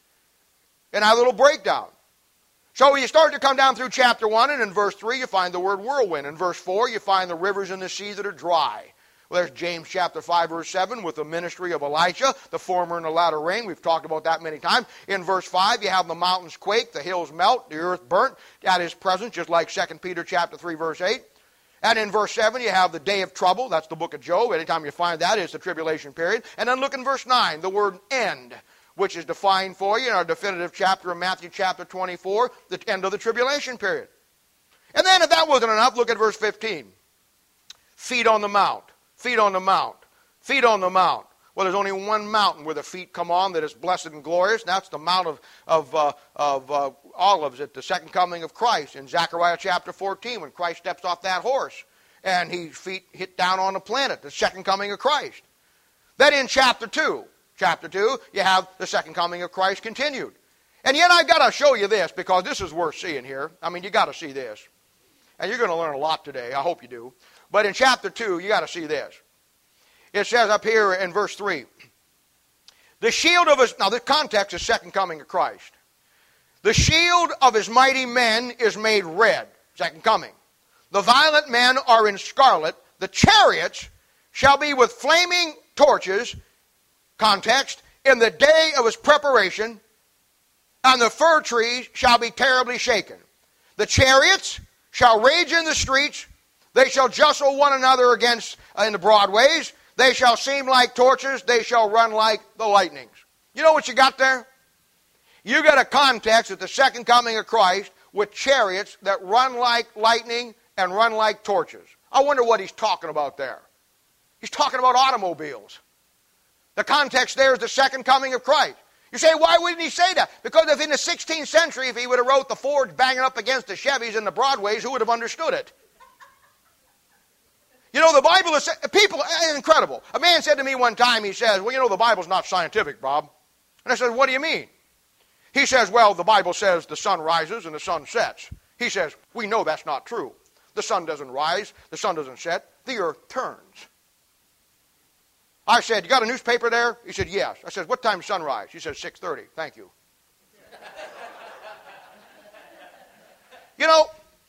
in our little breakdown. So when you start to come down through chapter one, and in verse three you find the word whirlwind. In verse four you find the rivers and the sea that are dry. Well, there's James chapter five, verse seven, with the ministry of Elijah, the former and the latter rain. We've talked about that many times. In verse five, you have the mountains quake, the hills melt, the earth burnt at his presence, just like Second Peter chapter three, verse eight. And in verse seven, you have the day of trouble. That's the book of Job. Anytime you find that, it's the tribulation period. And then look in verse nine, the word end, which is defined for you in our definitive chapter of Matthew chapter twenty-four, the end of the tribulation period. And then if that wasn't enough, look at verse fifteen. Feet on the mount. Feet on the mount. Feet on the mount. Well, there's only one mountain where the feet come on that is blessed and glorious, and that's the Mount of, of, uh, of uh, Olives at the second coming of Christ in Zechariah chapter fourteen, when Christ steps off that horse and his feet hit down on the planet, the second coming of Christ. Then in chapter two, chapter two, you have the second coming of Christ continued. And yet I've got to show you this, because this is worth seeing here. I mean, you got to see this. And you're going to learn a lot today. I hope you do. But in chapter two, you got to see this. It says up here in verse three, the shield of his, now the context is second coming of Christ. The shield of his mighty men is made red, second coming. The violent men are in scarlet. The chariots shall be with flaming torches, context, in the day of his preparation, and the fir trees shall be terribly shaken. The chariots shall rage in the streets. They shall jostle one another against uh, in the broad ways. They shall seem like torches. They shall run like the lightnings. You know what you got there? You got a context at the second coming of Christ with chariots that run like lightning and run like torches. I wonder what he's talking about there. He's talking about automobiles. The context there is the second coming of Christ. You say, why wouldn't he say that? Because if in the sixteenth century, if he would have wrote the Fords banging up against the Chevys and the Broadways, who would have understood it? You know, the Bible is, people, incredible. A man said to me one time, he says, well, you know, the Bible's not scientific, Bob. And I said, what do you mean? He says, well, the Bible says the sun rises and the sun sets. He says, we know that's not true. The sun doesn't rise, the sun doesn't set, the earth turns. I said, you got a newspaper there? He said, yes. I said, what time does sunrise? He said, six thirty. Thank you. You know,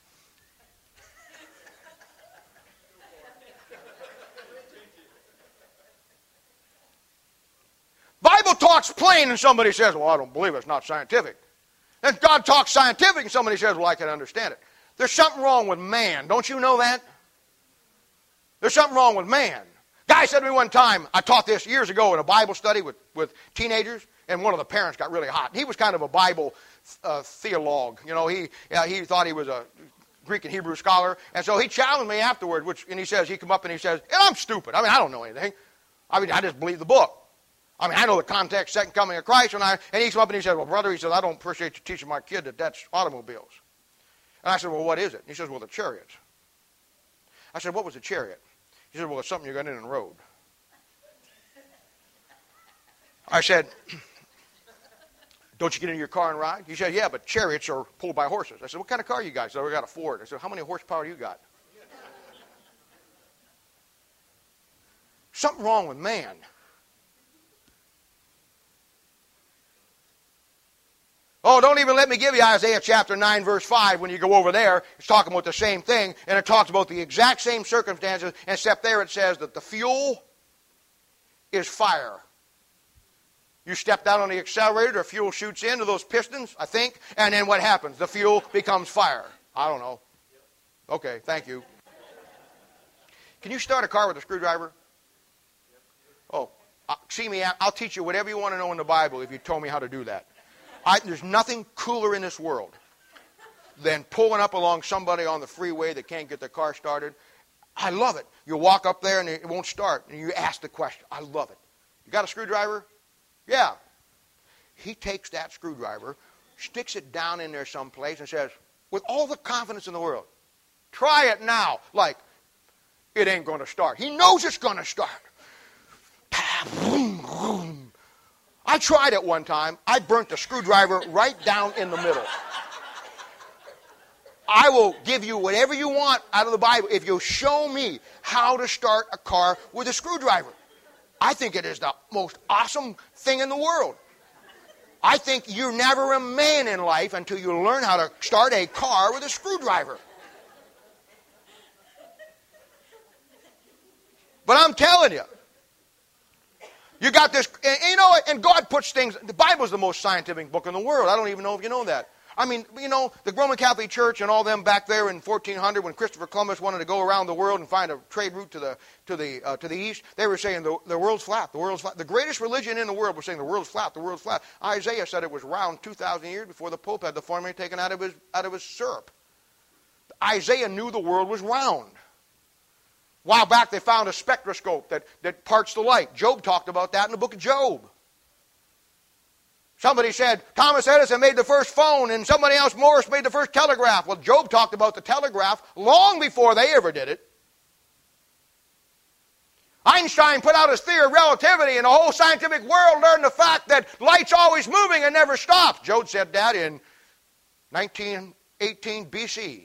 Bible talks plain and somebody says, well, I don't believe it. It's not scientific. Then God talks scientific and somebody says, well, I can understand it. There's something wrong with man. Don't you know that? There's something wrong with man. Guy said to me one time, I taught this years ago in a Bible study with, with teenagers, and one of the parents got really hot. He was kind of a Bible uh, theologue. You know, he, uh, he thought he was a Greek and Hebrew scholar, and so he challenged me afterward, which, and he says, he come up and he says, and I'm stupid. I mean, I don't know anything. I mean, I just believe the book. I mean, I know the context, second coming of Christ, and, I, and he came up and he said, well, brother, he said, I don't appreciate you teaching my kid that that's automobiles. And I said, well, what is it? He says, well, the chariots. I said, what was a chariot? He said, well, it's something you got in and rode. I said, don't you get in your car and ride? He said, yeah, but chariots are pulled by horses. I said, what kind of car you got? He said, we got a Ford. I said, how many horsepower do you got? Something wrong with man. Oh, don't even let me give you Isaiah chapter nine, verse five. When you go over there, it's talking about the same thing, and it talks about the exact same circumstances, except there it says that the fuel is fire. You step down on the accelerator, the fuel shoots into those pistons, I think, and then what happens? The fuel becomes fire. I don't know. Okay, thank you. Can you start a car with a screwdriver? Oh, uh, see me, I'll teach you whatever you want to know in the Bible if you told me how to do that. I, there's nothing cooler in this world than pulling up along somebody on the freeway that can't get their car started. I love it. You walk up there and it won't start, and you ask the question. I love it. You got a screwdriver? Yeah. He takes that screwdriver, sticks it down in there someplace, and says, with all the confidence in the world, try it now. Like, it ain't going to start. He knows it's going to start. Boom, boom. I tried it one time. I burnt the screwdriver right down in the middle. I will give you whatever you want out of the Bible if you'll show me how to start a car with a screwdriver. I think it is the most awesome thing in the world. I think you're never a man in life until you learn how to start a car with a screwdriver. But I'm telling you, you got this, and, you know, and God puts things, the Bible is the most scientific book in the world. I don't even know if you know that. I mean, you know, the Roman Catholic Church and all them back there in fourteen hundred when Christopher Columbus wanted to go around the world and find a trade route to the to the uh, to the east, they were saying the, the world's flat, the world's flat. The greatest religion in the world was saying the world's flat, the world's flat. Isaiah said it was round two thousand years before the Pope had the formula taken out of his out of his syrup. Isaiah knew the world was round. A while back they found a spectroscope that, that parts the light. Job talked about that in the book of Job. Somebody said, Thomas Edison made the first phone, and somebody else, Morse, made the first telegraph. Well, Job talked about the telegraph long before they ever did it. Einstein put out his theory of relativity, and the whole scientific world learned the fact that light's always moving and never stops. Job said that in nineteen eighteen B C.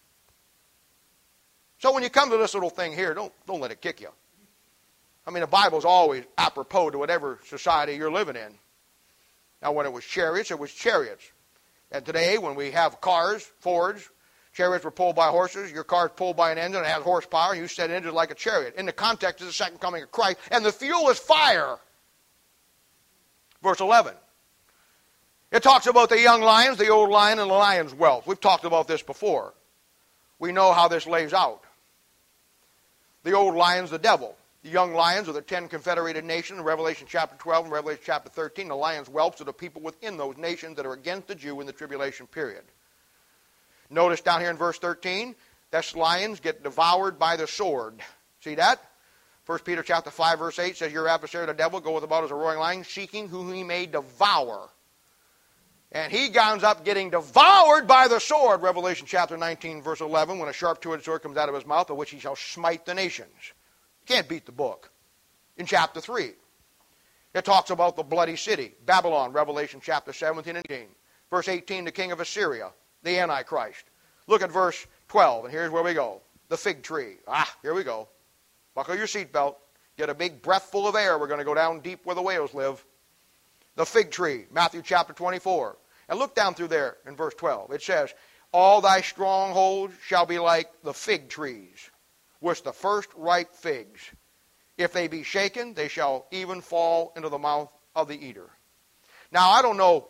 So when you come to this little thing here, don't, don't let it kick you. I mean, the Bible's always apropos to whatever society you're living in. Now, when it was chariots, it was chariots. And today, when we have cars, Fords, chariots were pulled by horses. Your car's pulled by an engine that has horsepower, and you set an engine like a chariot. In the context of the second coming of Christ, and the fuel is fire. Verse eleven. It talks about the young lions, the old lion, and the lion's whelp. We've talked about this before. We know how this lays out. The old lion's the devil. The young lions are the ten confederated nations in Revelation chapter twelve and Revelation chapter thirteen. The lion's whelps are the people within those nations that are against the Jew in the tribulation period. Notice down here in verse thirteen, that lions get devoured by the sword. See that? First Peter chapter five, verse eight says, your adversary, the devil, goeth about as a roaring lion, seeking whom he may devour. And he winds up getting devoured by the sword. Revelation chapter nineteen, verse eleven, when a sharp two-edged sword comes out of his mouth, of which he shall smite the nations. You can't beat the book. In chapter three, it talks about the bloody city, Babylon, Revelation chapter seventeen and eighteen. Verse eighteen, the king of Assyria, the Antichrist. Look at verse twelve, and here's where we go. The fig tree. Ah, here we go. Buckle your seatbelt. Get a big breathful of air. We're going to go down deep where the whales live. The fig tree, Matthew chapter twenty-four. And look down through there in verse twelve. It says, all thy strongholds shall be like the fig trees, which the first ripe figs. If they be shaken, they shall even fall into the mouth of the eater. Now, I don't know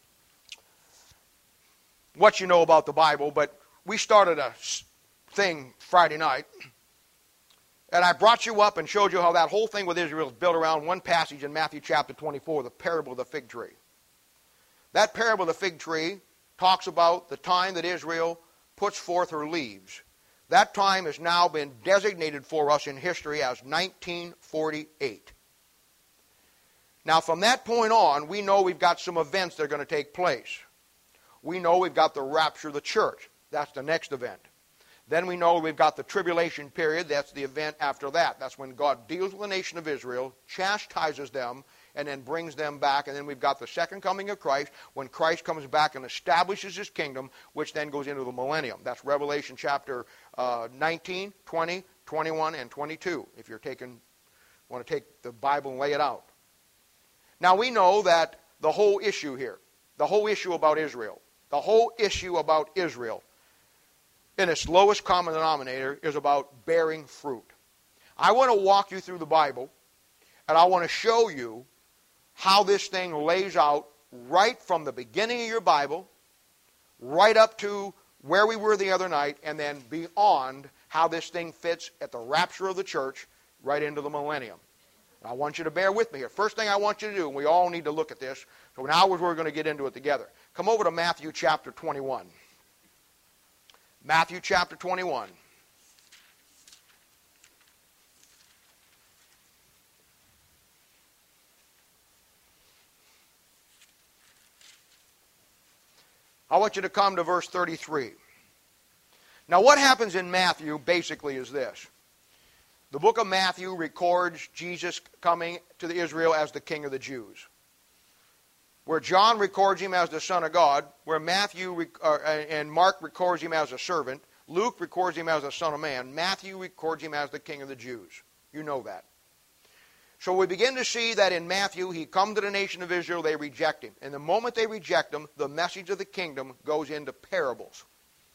what you know about the Bible, but we started a thing Friday night, and I brought you up and showed you how that whole thing with Israel is built around one passage in Matthew chapter twenty-four, the parable of the fig tree. That parable of the fig tree talks about the time that Israel puts forth her leaves. That time has now been designated for us in history as nineteen forty-eight. Now, from that point on, we know we've got some events that are going to take place. We know we've got the rapture of the church. That's the next event. Then we know we've got the tribulation period. That's the event after that. That's when God deals with the nation of Israel, chastises them, and then brings them back. And then we've got the second coming of Christ, when Christ comes back and establishes his kingdom, which then goes into the millennium. That's Revelation chapter uh, nineteen, twenty, twenty-one, and twenty-two, if you're taking, want to take the Bible and lay it out. Now we know that the whole issue here, the whole issue about Israel, the whole issue about Israel, in its lowest common denominator, is about bearing fruit. I want to walk you through the Bible, and I want to show you how this thing lays out right from the beginning of your Bible, right up to where we were the other night, and then beyond how this thing fits at the rapture of the church right into the millennium. I want you to bear with me here. First thing I want you to do, and we all need to look at this, so now we're going to get into it together. Come over to Matthew chapter twenty-one. Matthew chapter twenty-one. I want you to come to verse thirty-three. Now what happens in Matthew basically is this. The book of Matthew records Jesus coming to Israel as the King of the Jews. Where John records him as the Son of God, where Matthew uh, and Mark records him as a servant, Luke records him as a Son of Man, Matthew records him as the King of the Jews. You know that. So we begin to see that in Matthew, he comes to the nation of Israel, they reject him. And the moment they reject him, the message of the kingdom goes into parables.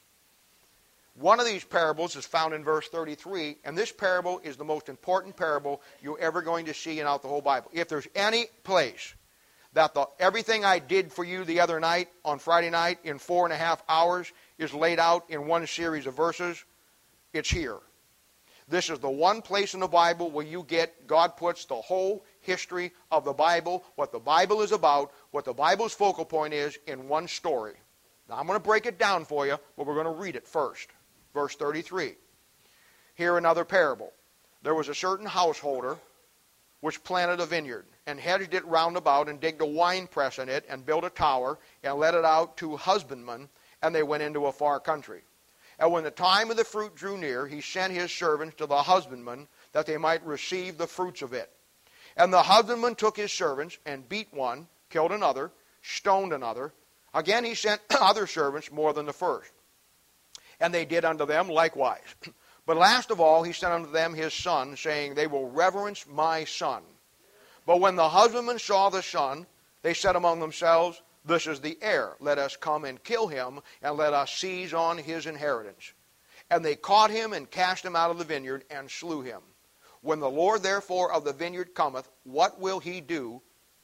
One of these parables is found in verse thirty-three, and this parable is the most important parable you're ever going to see in out the whole Bible. If there's any place that the, everything I did for you the other night, on Friday night, in four and a half hours, is laid out in one series of verses, it's here. This is the one place in the Bible where you get, God puts the whole history of the Bible, what the Bible is about, what the Bible's focal point is, in one story. Now I'm going to break it down for you, but we're going to read it first. Verse thirty-three. Here another parable. There was a certain householder which planted a vineyard, and hedged it round about, and digged a winepress in it, and built a tower, and let it out to husbandmen, and they went into a far country. And when the time of the fruit drew near, he sent his servants to the husbandmen, that they might receive the fruits of it. And the husbandman took his servants, and beat one, killed another, stoned another. Again he sent other servants more than the first. And they did unto them likewise. But last of all he sent unto them his son, saying, they will reverence my son. But when the husbandmen saw the son, they said among themselves, this is the heir. Let us come and kill him, and let us seize on his inheritance. And they caught him, and cast him out of the vineyard, and slew him. When the Lord therefore of the vineyard cometh, what will he do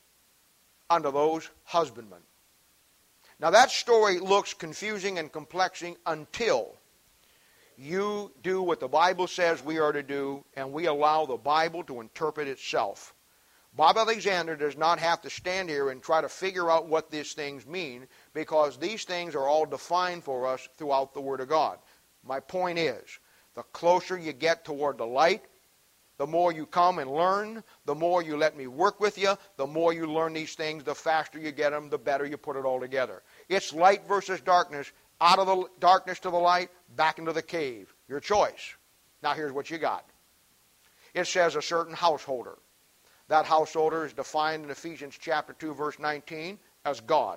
unto those husbandmen? Now that story looks confusing and complexing until you do what the Bible says we are to do, and we allow the Bible to interpret itself. Bob Alexander does not have to stand here and try to figure out what these things mean, because these things are all defined for us throughout the Word of God. My point is, the closer you get toward the light, the more you come and learn, the more you let me work with you, the more you learn these things, the faster you get them, the better you put it all together. It's light versus darkness, out of the darkness to the light, back into the cave. Your choice. Now here's what you got. It says a certain householder. That householder is defined in Ephesians chapter two, verse nineteen, as God.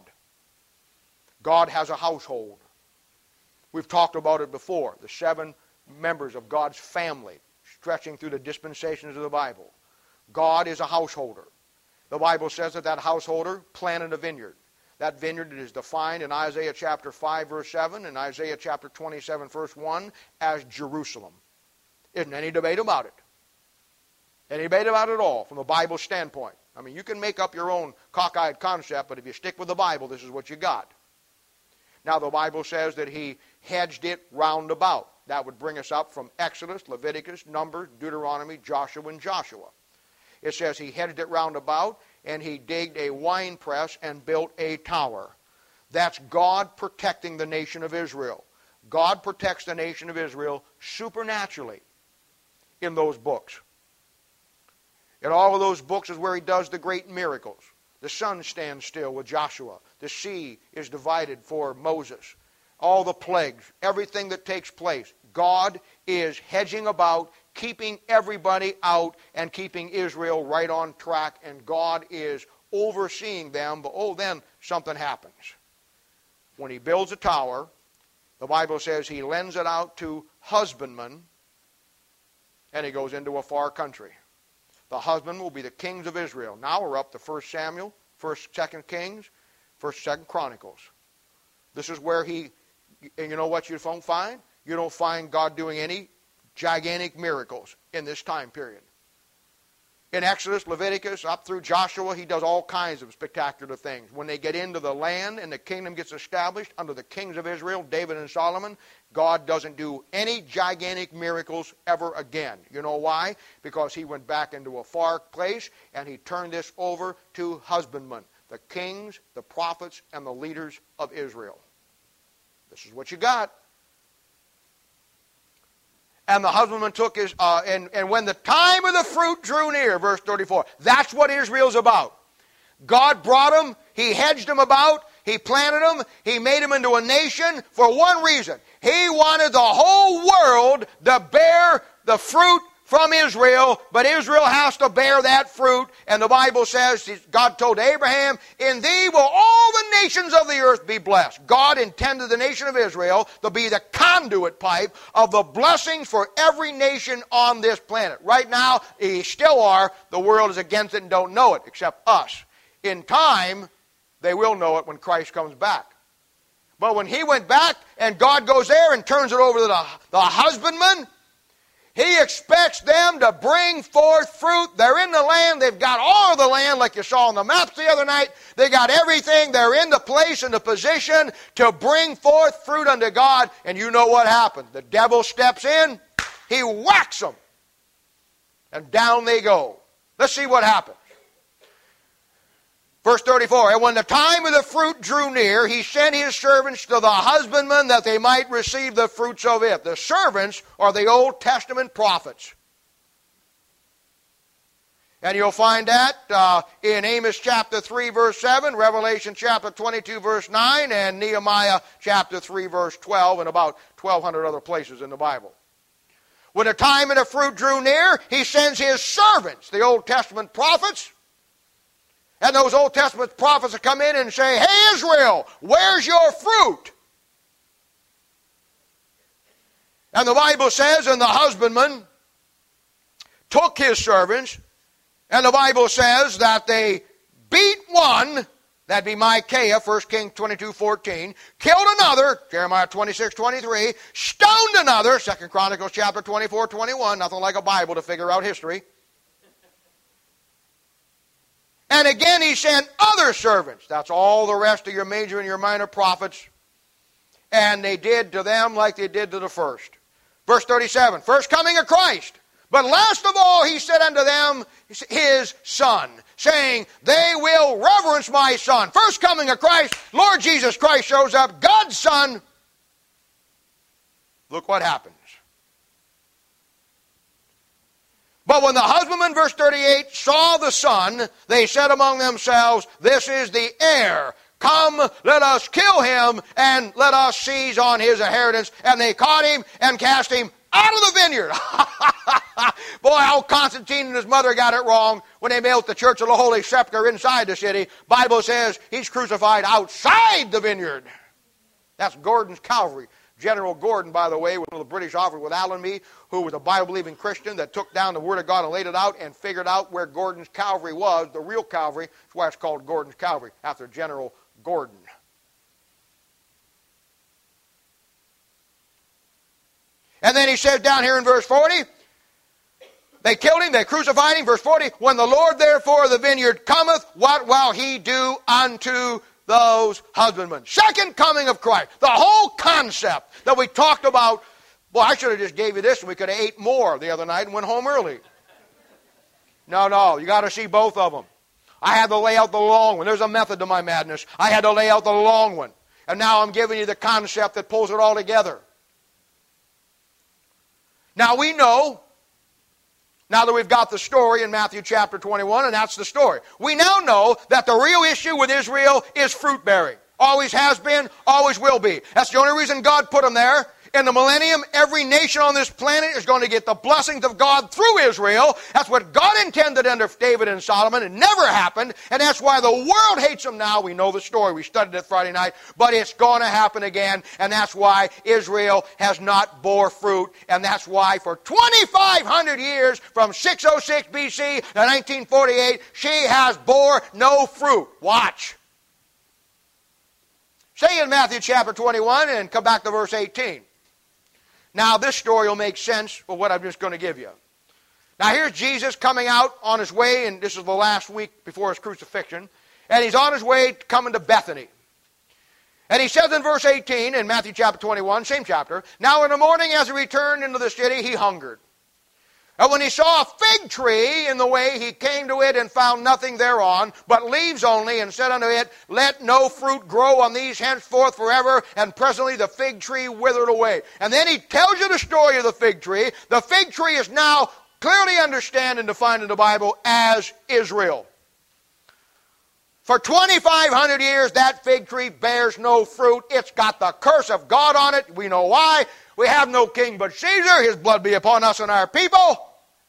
God has a household. We've talked about it before. The seven members of God's family, stretching through the dispensations of the Bible. God is a householder. The Bible says that that householder planted a vineyard. That vineyard is defined in Isaiah chapter five, verse seven, and Isaiah chapter twenty-seven, verse one, as Jerusalem. Isn't any debate about it? Any debate about it at all from the Bible standpoint? I mean, you can make up your own cockeyed concept, but if you stick with the Bible, this is what you got. Now, the Bible says that he hedged it round about. That would bring us up from Exodus, Leviticus, Numbers, Deuteronomy, Joshua, and Joshua. It says he hedged it round about, and he digged a wine press and built a tower. That's God protecting the nation of Israel. God protects the nation of Israel supernaturally in those books. In all of those books is where he does the great miracles. The sun stands still with Joshua. The sea is divided for Moses. All the plagues, everything that takes place, God is hedging about, keeping everybody out, and keeping Israel right on track, and God is overseeing them. But oh, then something happens. When he builds a tower, the Bible says he lends it out to husbandmen, and he goes into a far country. The husband will be the kings of Israel. Now we're up to First Samuel, First, Second Kings, First, Second Chronicles. This is where he, and you know what you don't find? You don't find God doing any gigantic miracles in this time period. In Exodus, Leviticus, up through Joshua, he does all kinds of spectacular things. When they get into the land and the kingdom gets established under the kings of Israel, David and Solomon, God doesn't do any gigantic miracles ever again. You know why? Because he went back into a far place and he turned this over to husbandmen, the kings, the prophets, and the leaders of Israel. This is what you got. And the husbandman took his, uh, and, and when the time of the fruit drew near, verse thirty-four, that's what Israel's about. God brought them, he hedged them about, he planted them, he made them into a nation for one reason. He wanted the whole world to bear the fruit from Israel, but Israel has to bear that fruit. And the Bible says, God told Abraham, in thee will all the nations of the earth be blessed. God intended the nation of Israel to be the conduit pipe of the blessings for every nation on this planet. Right now, they still are. The world is against it and don't know it, except us. In time, they will know it when Christ comes back. But when he went back and God goes there and turns it over to the, the husbandman, he expects them to bring forth fruit. They're in the land. They've got all of the land like you saw on the maps the other night. They got everything. They're in the place and the position to bring forth fruit unto God. And you know what happened. The devil steps in. He whacks them. And down they go. Let's see what happens. Verse thirty-four, and when the time of the fruit drew near, he sent his servants to the husbandmen that they might receive the fruits of it. The servants are the Old Testament prophets. And you'll find that uh, in Amos chapter three, verse seven, Revelation chapter twenty-two, verse nine, and Nehemiah chapter three, verse twelve, and about twelve hundred other places in the Bible. When the time of the fruit drew near, he sends his servants, the Old Testament prophets. And those Old Testament prophets will come in and say, hey, Israel, where's your fruit? And the Bible says, and the husbandman took his servants, and the Bible says that they beat one, that'd be Micaiah, First Kings twenty-two, fourteen, killed another, Jeremiah twenty-six, twenty-three, stoned another, Second Chronicles chapter twenty-four, twenty-one, nothing like a Bible to figure out history. And again he sent other servants. That's all the rest of your major and your minor prophets. And they did to them like they did to the first. Verse thirty-seven, first coming of Christ. But last of all he said unto them his Son. saying, they will reverence my Son. First coming of Christ, Lord Jesus Christ shows up, God's Son. Look what happens. But when the husbandmen, verse thirty-eight, saw the son, they said among themselves, this is the heir. Come, let us kill him, and let us seize on his inheritance. And they caught him and cast him out of the vineyard. Boy, how Constantine and his mother got it wrong when they built the Church of the Holy Sepulchre inside the city. Bible says he's crucified outside the vineyard. That's Gordon's Calvary. General Gordon, by the way, was one of the British officers with Allenby, who was a Bible-believing Christian that took down the Word of God and laid it out and figured out where Gordon's Calvary was, the real Calvary. That's why it's called Gordon's Calvary, after General Gordon. And then he says down here in verse forty, they killed him, they crucified him, verse forty, when the Lord therefore of the vineyard cometh, what will he do unto those husbandmen? Second coming of Christ. The whole concept that we talked about. Boy, I should have just gave you this and we could have ate more the other night and went home early. No, no, you got to see both of them. I had to lay out the long one. There's a method to my madness. I had to lay out the long one. And now I'm giving you the concept that pulls it all together. Now we know, now that we've got the story in Matthew chapter twenty-one, and that's the story. We now know that the real issue with Israel is fruit bearing. Always has been, always will be. That's the only reason God put them there. In the millennium, every nation on this planet is going to get the blessings of God through Israel. That's what God intended under David and Solomon. It never happened, and that's why the world hates them now. We know the story. We studied it Friday night, but it's going to happen again, and that's why Israel has not bore fruit, and that's why for twenty-five hundred years, from six oh six B C to nineteen forty-eight, she has bore no fruit. Watch. Stay in Matthew chapter twenty-one and come back to verse eighteen. Now, this story will make sense for what I'm just going to give you. Now, here's Jesus coming out on his way, and this is the last week before his crucifixion, and he's on his way coming to Bethany. And he says in verse eighteen, in Matthew chapter twenty-one, same chapter, now in the morning as he returned into the city, he hungered. And when he saw a fig tree in the way, he came to it and found nothing thereon, but leaves only, and said unto it, let no fruit grow on these henceforth forever. And presently the fig tree withered away. And then he tells you the story of the fig tree. The fig tree is now clearly understood and defined in the Bible as Israel. For twenty-five hundred years, that fig tree bears no fruit. It's got the curse of God on it. We know why. We have no king but Caesar. His blood be upon us and our people.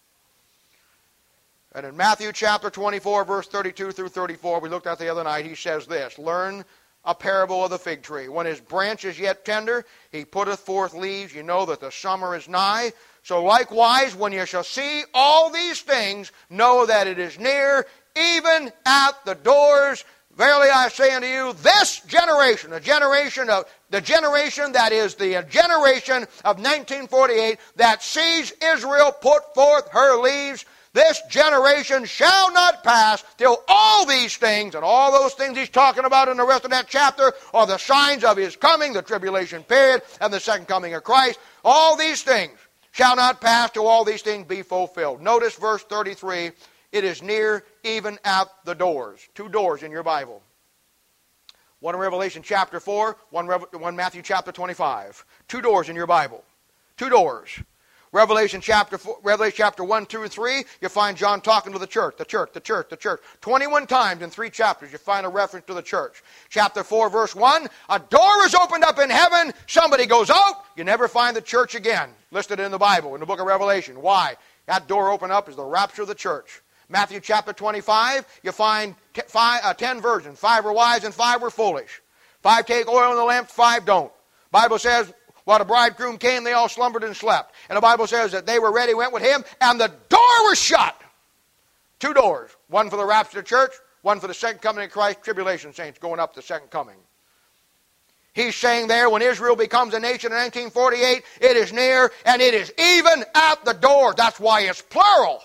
And in Matthew chapter twenty-four, verse thirty-two through thirty-four, we looked at the other night, he says this, learn a parable of the fig tree. When his branch is yet tender, he putteth forth leaves. You know that the summer is nigh. So likewise, when you shall see all these things, know that it is near, even at the doors. Verily I say unto you, this generation, the generation of the generation that is the generation of nineteen forty-eight, that sees Israel put forth her leaves, this generation shall not pass till all these things, and all those things he's talking about in the rest of that chapter, are the signs of his coming, the tribulation period, and the second coming of Christ. All these things shall not pass till all these things be fulfilled. Notice verse thirty-three, it is near, even at the doors. Two doors in your Bible. One in Revelation chapter four, one, one Matthew chapter twenty-five. Two doors in your Bible. Two doors. Revelation chapter four, Revelation chapter one, two, and three, you find John talking to the church, the church, the church, the church. twenty-one times in three chapters you find a reference to the church. Chapter four, verse one, a door is opened up in heaven, somebody goes out, you never find the church again. Listed in the Bible, in the book of Revelation. Why? That door opened up is the rapture of the church. Matthew chapter twenty-five, you find t- five, uh, ten virgins. Five were wise and five were foolish. Five take oil in the lamps, five don't. Bible says, while the bridegroom came, they all slumbered and slept. And the Bible says that they were ready, went with him, and the door was shut. Two doors. One for the rapture of the church, one for the second coming of Christ, tribulation saints going up to the second coming. He's saying there, when Israel becomes a nation in nineteen forty-eight, it is near, and it is even at the door. That's why it's plural.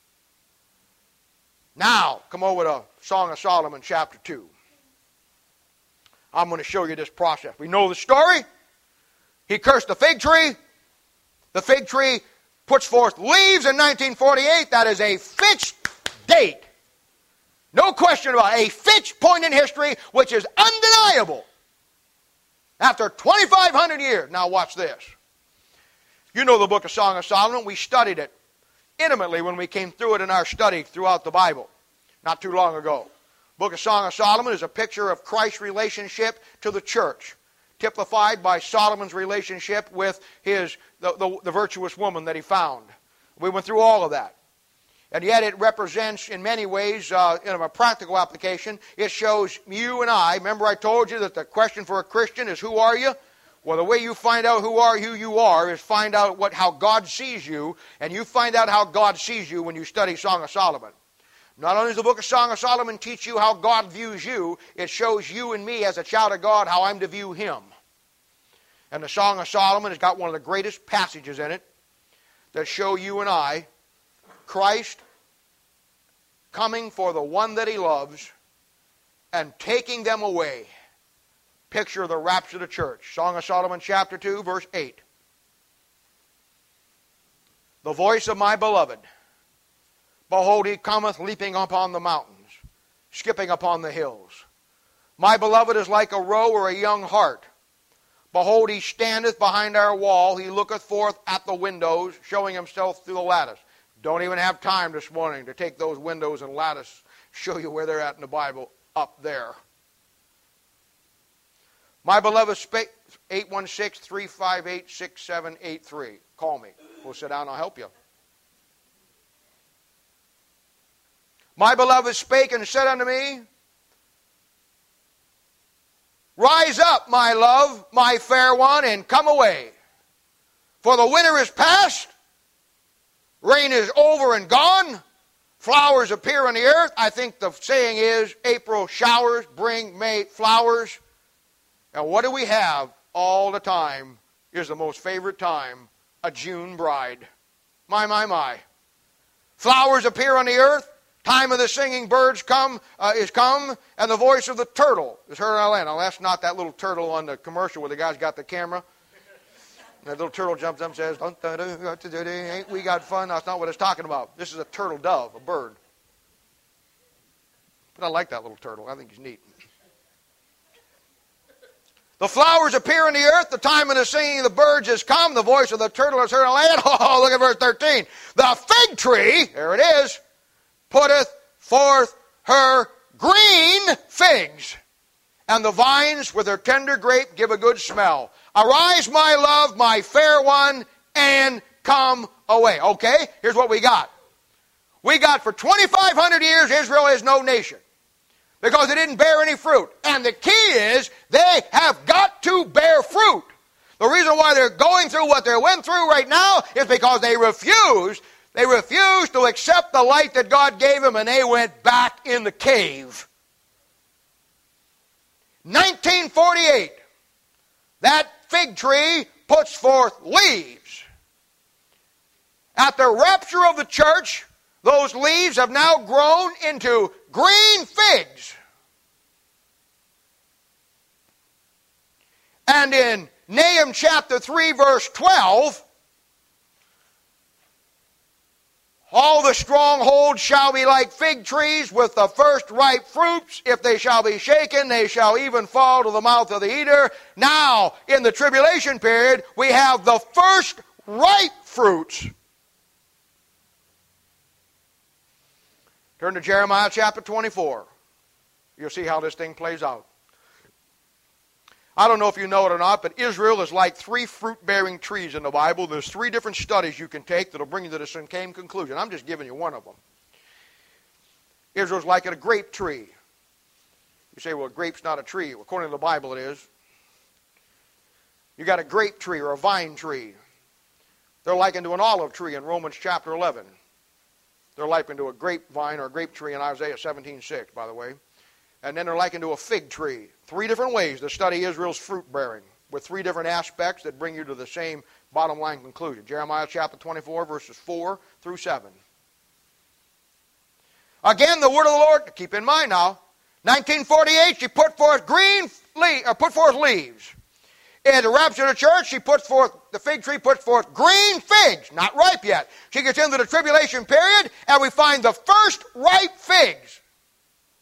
Now, come over to Song of Solomon, chapter two. I'm going to show you this process. We know the story. He cursed the fig tree. The fig tree puts forth leaves in nineteen forty-eight. That is a fixed date. No question about it. A fixed point in history which is undeniable. After twenty-five hundred years. Now watch this. You know the book of Song of Solomon. We studied it intimately when we came through it in our study throughout the Bible. Not too long ago. Book of Song of Solomon is a picture of Christ's relationship to the church, typified by Solomon's relationship with his the, the, the virtuous woman that he found. We went through all of that. And yet it represents, in many ways, uh, in a practical application, it shows you and I. Remember I told you that the question for a Christian is, who are you? Well, the way you find out who are who you are is find out what how God sees you, and you find out how God sees you when you study Song of Solomon. Not only does the book of Song of Solomon teach you how God views you, it shows you and me as a child of God how I'm to view Him. And the Song of Solomon has got one of the greatest passages in it that show you and I Christ coming for the one that He loves and taking them away. Picture of the rapture of the church. Song of Solomon chapter two, verse eight. The voice of my beloved. Behold, he cometh leaping upon the mountains, skipping upon the hills. My beloved is like a roe or a young hart. Behold, he standeth behind our wall. He looketh forth at the windows, showing himself through the lattice. Don't even have time this morning to take those windows and lattice, show you where they're at in the Bible, up there. My beloved spake, eight one six, three five eight, six seven eight three. Call me. We'll sit down, I'll help you. My beloved spake and said unto me, Rise up, my love, my fair one, and come away. For the winter is past, rain is over and gone, flowers appear on the earth. I think the saying is, April showers bring May flowers. And what do we have all the time is the most favorite time, a June bride. My, my, my. Flowers appear on the earth. Time of the singing birds come uh, is come, and the voice of the turtle is heard on the land. Now, that's not that little turtle on the commercial where the guy's got the camera. And that little turtle jumps up and says, dun, dun, dun, dun, dun, dun, ain't we got fun? That's not what it's talking about. This is a turtle dove, a bird. But I like that little turtle. I think he's neat. The flowers appear in the earth. The time of the singing of the birds is come. The voice of the turtle is heard on the land. Oh, look at verse thirteen. The fig tree, there it is, putteth forth her green figs, and the vines with their tender grape give a good smell. Arise, my love, my fair one, and come away. Okay, here's what we got. We got for twenty-five hundred years Israel is no nation because it didn't bear any fruit. And the key is they have got to bear fruit. The reason why they're going through what they went through right now is because they refused They refused to accept the light that God gave them, and they went back in the cave. nineteen forty-eight, that fig tree puts forth leaves. At the rapture of the church, those leaves have now grown into green figs. And in Nahum chapter three, verse twelve, all the strongholds shall be like fig trees with the first ripe fruits. If they shall be shaken, they shall even fall to the mouth of the eater. Now, in the tribulation period, we have the first ripe fruits. Turn to Jeremiah chapter twenty-four. You'll see how this thing plays out. I don't know if you know it or not, but Israel is like three fruit-bearing trees in the Bible. There's three different studies you can take that will bring you to the same conclusion. I'm just giving you one of them. Israel's like a grape tree. You say, well, a grape's not a tree. According to the Bible, it is. You got a grape tree or a vine tree. They're likened to an olive tree in Romans chapter eleven. They're likened to a grapevine or a grape tree in Isaiah seventeen six, by the way. And then they're likened to a fig tree. Three different ways to study Israel's fruit bearing with three different aspects that bring you to the same bottom line conclusion. Jeremiah chapter twenty-four, verses four through seven. Again, the word of the Lord, keep in mind now, nineteen forty-eight, she put forth green le- or put forth leaves. In the rapture of the church, she puts forth, the fig tree puts forth green figs, not ripe yet. She gets into the tribulation period, and we find the first ripe figs.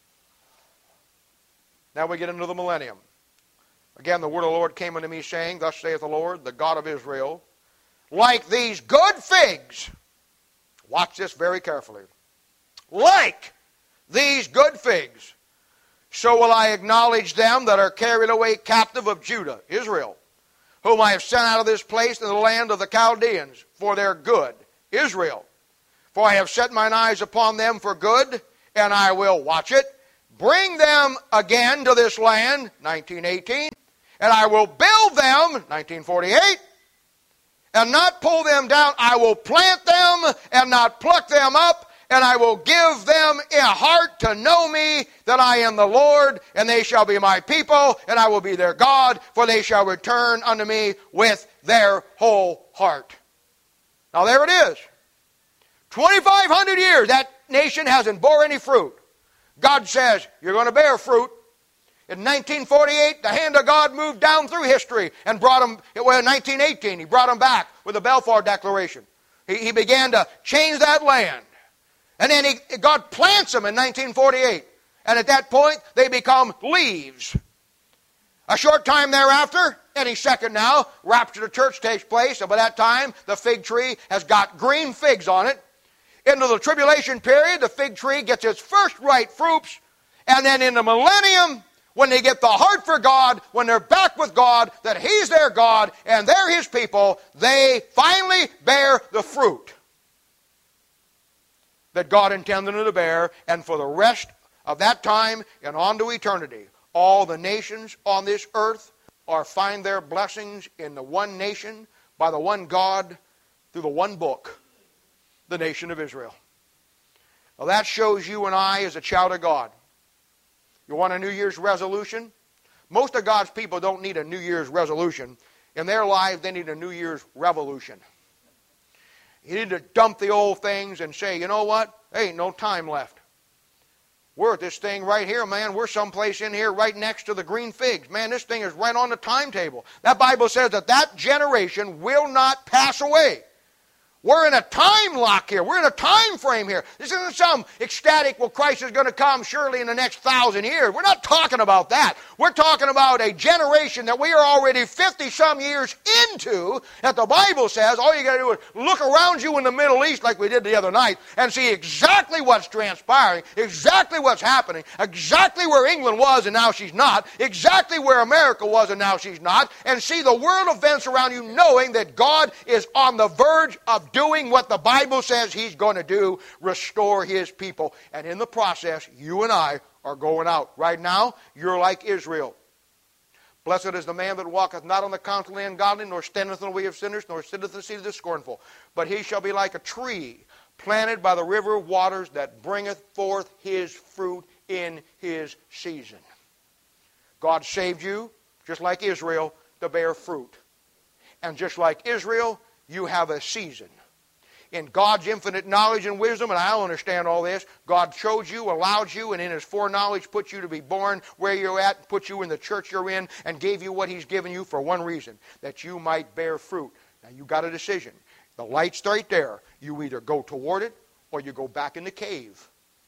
Now we get into the millennium. Again, the word of the Lord came unto me, saying, Thus saith the Lord, the God of Israel, like these good figs, watch this very carefully, like these good figs, so will I acknowledge them that are carried away captive of Judah, Israel, whom I have sent out of this place in the land of the Chaldeans, for their good, Israel. For I have set mine eyes upon them for good, and I will, watch it, bring them again to this land, nineteen eighteen, and I will build them, nineteen forty-eight, and not pull them down. I will plant them and not pluck them up, and I will give them a heart to know me, that I am the Lord, and they shall be my people, and I will be their God, for they shall return unto me with their whole heart. Now there it is. twenty-five hundred years, that nation hasn't bore any fruit. God says, you're going to bear fruit. In nineteen forty-eight, the hand of God moved down through history and brought them, well, in nineteen eighteen, he brought them back with the Balfour Declaration. He, he began to change that land. And then he, God plants them in nineteen forty-eight. And at that point, they become leaves. A short time thereafter, any second now, rapture of the church takes place. And by that time, the fig tree has got green figs on it. Into the tribulation period, the fig tree gets its first ripe fruits. And then in the millennium, when they get the heart for God, when they're back with God, that He's their God and they're His people, they finally bear the fruit that God intended them to bear. And for the rest of that time and on to eternity, all the nations on this earth are find their blessings in the one nation, by the one God, through the one book, the nation of Israel. Well, that shows you and I as a child of God. You want a New Year's resolution? Most of God's people don't need a New Year's resolution. In their lives, they need a New Year's revolution. You need to dump the old things and say, you know what? There ain't no time left. We're at this thing right here, man. We're someplace in here right next to the green figs. Man, this thing is right on the timetable. That Bible says that that generation will not pass away. We're in a time lock here. We're in a time frame here. This isn't some ecstatic, well, Christ is going to come surely in the next thousand years. We're not talking about that. We're talking about a generation that we are already fifty-some years into, that the Bible says all you got to do is look around you in the Middle East like we did the other night and see exactly what's transpiring, exactly what's happening, exactly where England was and now she's not, exactly where America was and now she's not, and see the world events around you knowing that God is on the verge of doing what the Bible says He's going to do, restore His people. And in the process, you and I are going out. Right now, you're like Israel. Blessed is the man that walketh not on the counsel of the ungodly, nor standeth in the way of sinners, nor sitteth in the seat of the scornful. But he shall be like a tree planted by the river of waters, that bringeth forth his fruit in his season. God saved you, just like Israel, to bear fruit. And just like Israel, you have a season. In God's infinite knowledge and wisdom, and I don't understand all this, God chose you, allowed you, and in His foreknowledge put you to be born where you're at, put you in the church you're in, and gave you what He's given you for one reason, that you might bear fruit. Now you got a decision. The light's right there. You either go toward it or you go back in the cave.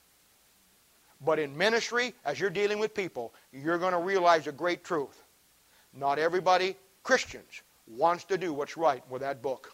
But in ministry, as you're dealing with people, you're going to realize a great truth. Not everybody, Christians, wants to do what's right with that book.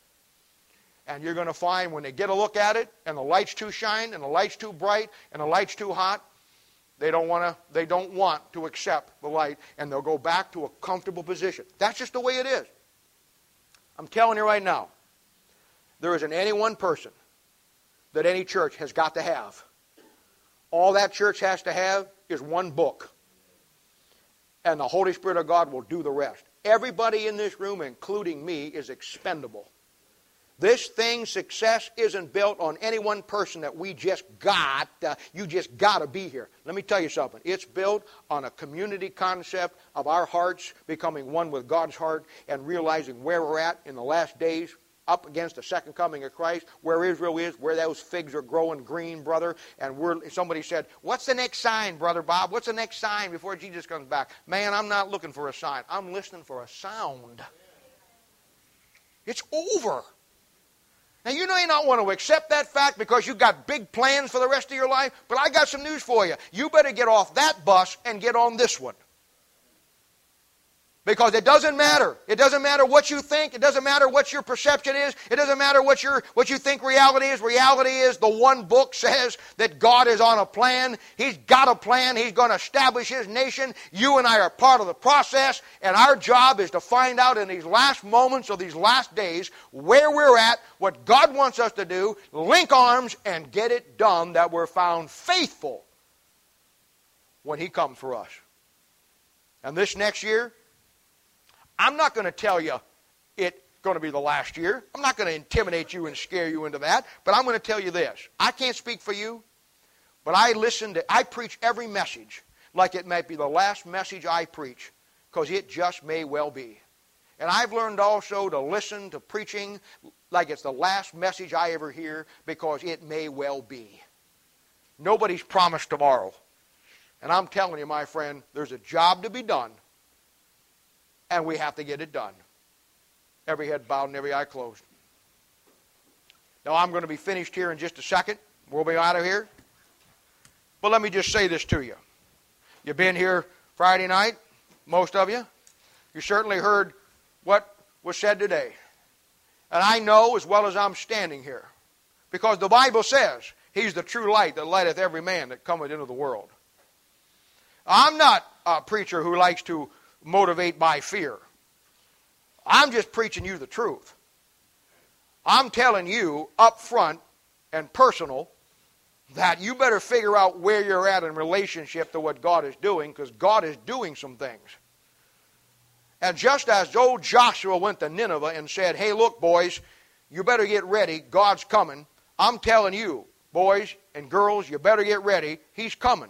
And you're going to find when they get a look at it, and the light's too shine, and the light's too bright, and the light's too hot, they don't want to. They don't want to accept the light, and they'll go back to a comfortable position. That's just the way it is. I'm telling you right now, there isn't any one person that any church has got to have. All that church has to have is one book, and the Holy Spirit of God will do the rest. Everybody in this room, including me, is expendable. This thing's success isn't built on any one person that we just got. Uh, you just got to be here. Let me tell you something. It's built on a community concept of our hearts becoming one with God's heart and realizing where we're at in the last days, up against the second coming of Christ, where Israel is, where those figs are growing green, brother. And we're, somebody said, what's the next sign, Brother Bob? What's the next sign before Jesus comes back? Man, I'm not looking for a sign. I'm listening for a sound. It's over. Now, you may not want to accept that fact because you've got big plans for the rest of your life, but I got some news for you. You better get off that bus and get on this one. Because it doesn't matter. It doesn't matter what you think. It doesn't matter what your perception is. It doesn't matter what, your, what you think reality is. Reality is the one book says that God is on a plan. He's got a plan. He's going to establish His nation. You and I are part of the process. And our job is to find out in these last moments of these last days where we're at, what God wants us to do, link arms and get it done that we're found faithful when He comes for us. And this next year, I'm not going to tell you it's going to be the last year. I'm not going to intimidate you and scare you into that. But I'm going to tell you this. I can't speak for you, but I listen to, I preach every message like it might be the last message I preach, because it just may well be. And I've learned also to listen to preaching like it's the last message I ever hear, because it may well be. Nobody's promised tomorrow. And I'm telling you, my friend, there's a job to be done. And we have to get it done. Every head bowed and every eye closed. Now, I'm going to be finished here in just a second. We'll be out of here. But let me just say this to you. You've been here Friday night, most of you. You certainly heard what was said today. And I know as well as I'm standing here, because the Bible says He's the true light that lighteth every man that cometh into the world. I'm not a preacher who likes to motivate by fear. I'm just preaching you the truth. I'm telling you up front and personal that you better figure out where you're at in relationship to what God is doing, because God is doing some things. And just as old Joshua went to Nineveh and said, hey, look, boys, you better get ready. God's coming. I'm telling you, boys and girls, you better get ready. He's coming.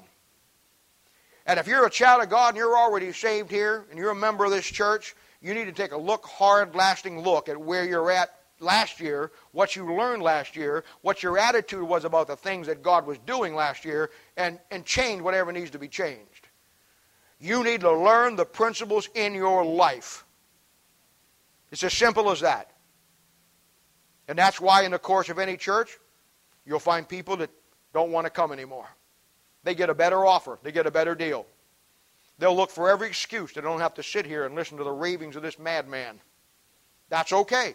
And if you're a child of God and you're already saved here and you're a member of this church, you need to take a look, hard, lasting look at where you're at last year, what you learned last year, what your attitude was about the things that God was doing last year, and, and change whatever needs to be changed. You need to learn the principles in your life. It's as simple as that. And that's why in the course of any church, you'll find people that don't want to come anymore. They get a better offer. They get a better deal. They'll look for every excuse. They don't have to sit here and listen to the ravings of this madman. That's okay.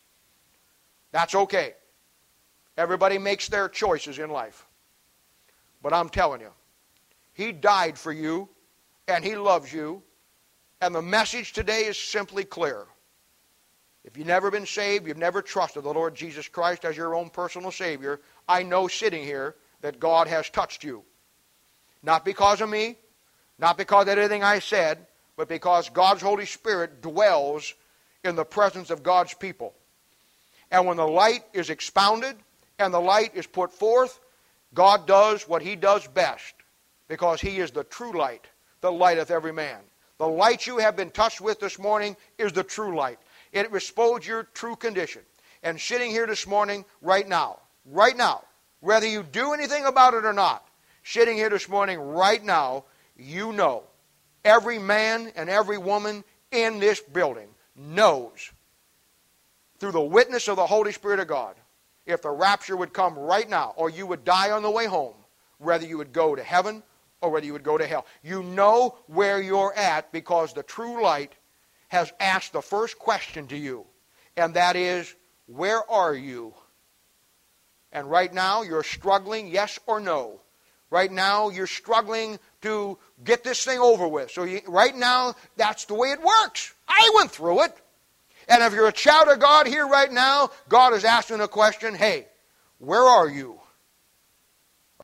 That's okay. Everybody makes their choices in life. But I'm telling you, He died for you, and He loves you, and the message today is simply clear. If you've never been saved, you've never trusted the Lord Jesus Christ as your own personal Savior, I know sitting here that God has touched you. Not because of me, not because of anything I said, but because God's Holy Spirit dwells in the presence of God's people. And when the light is expounded and the light is put forth, God does what He does best, because He is the true light that lighteth every man. The light you have been touched with this morning is the true light. It exposes your true condition. And sitting here this morning, right now, right now, whether you do anything about it or not, sitting here this morning right now, you know, every man and every woman in this building knows, through the witness of the Holy Spirit of God, if the rapture would come right now, or you would die on the way home, whether you would go to heaven or whether you would go to hell. You know where you're at, because the true light has asked the first question to you, and that is, where are you? And right now you're struggling, yes or no. Right now, you're struggling to get this thing over with. So you, right now, that's the way it works. I went through it. And if you're a child of God here right now, God is asking a question, hey, where are you?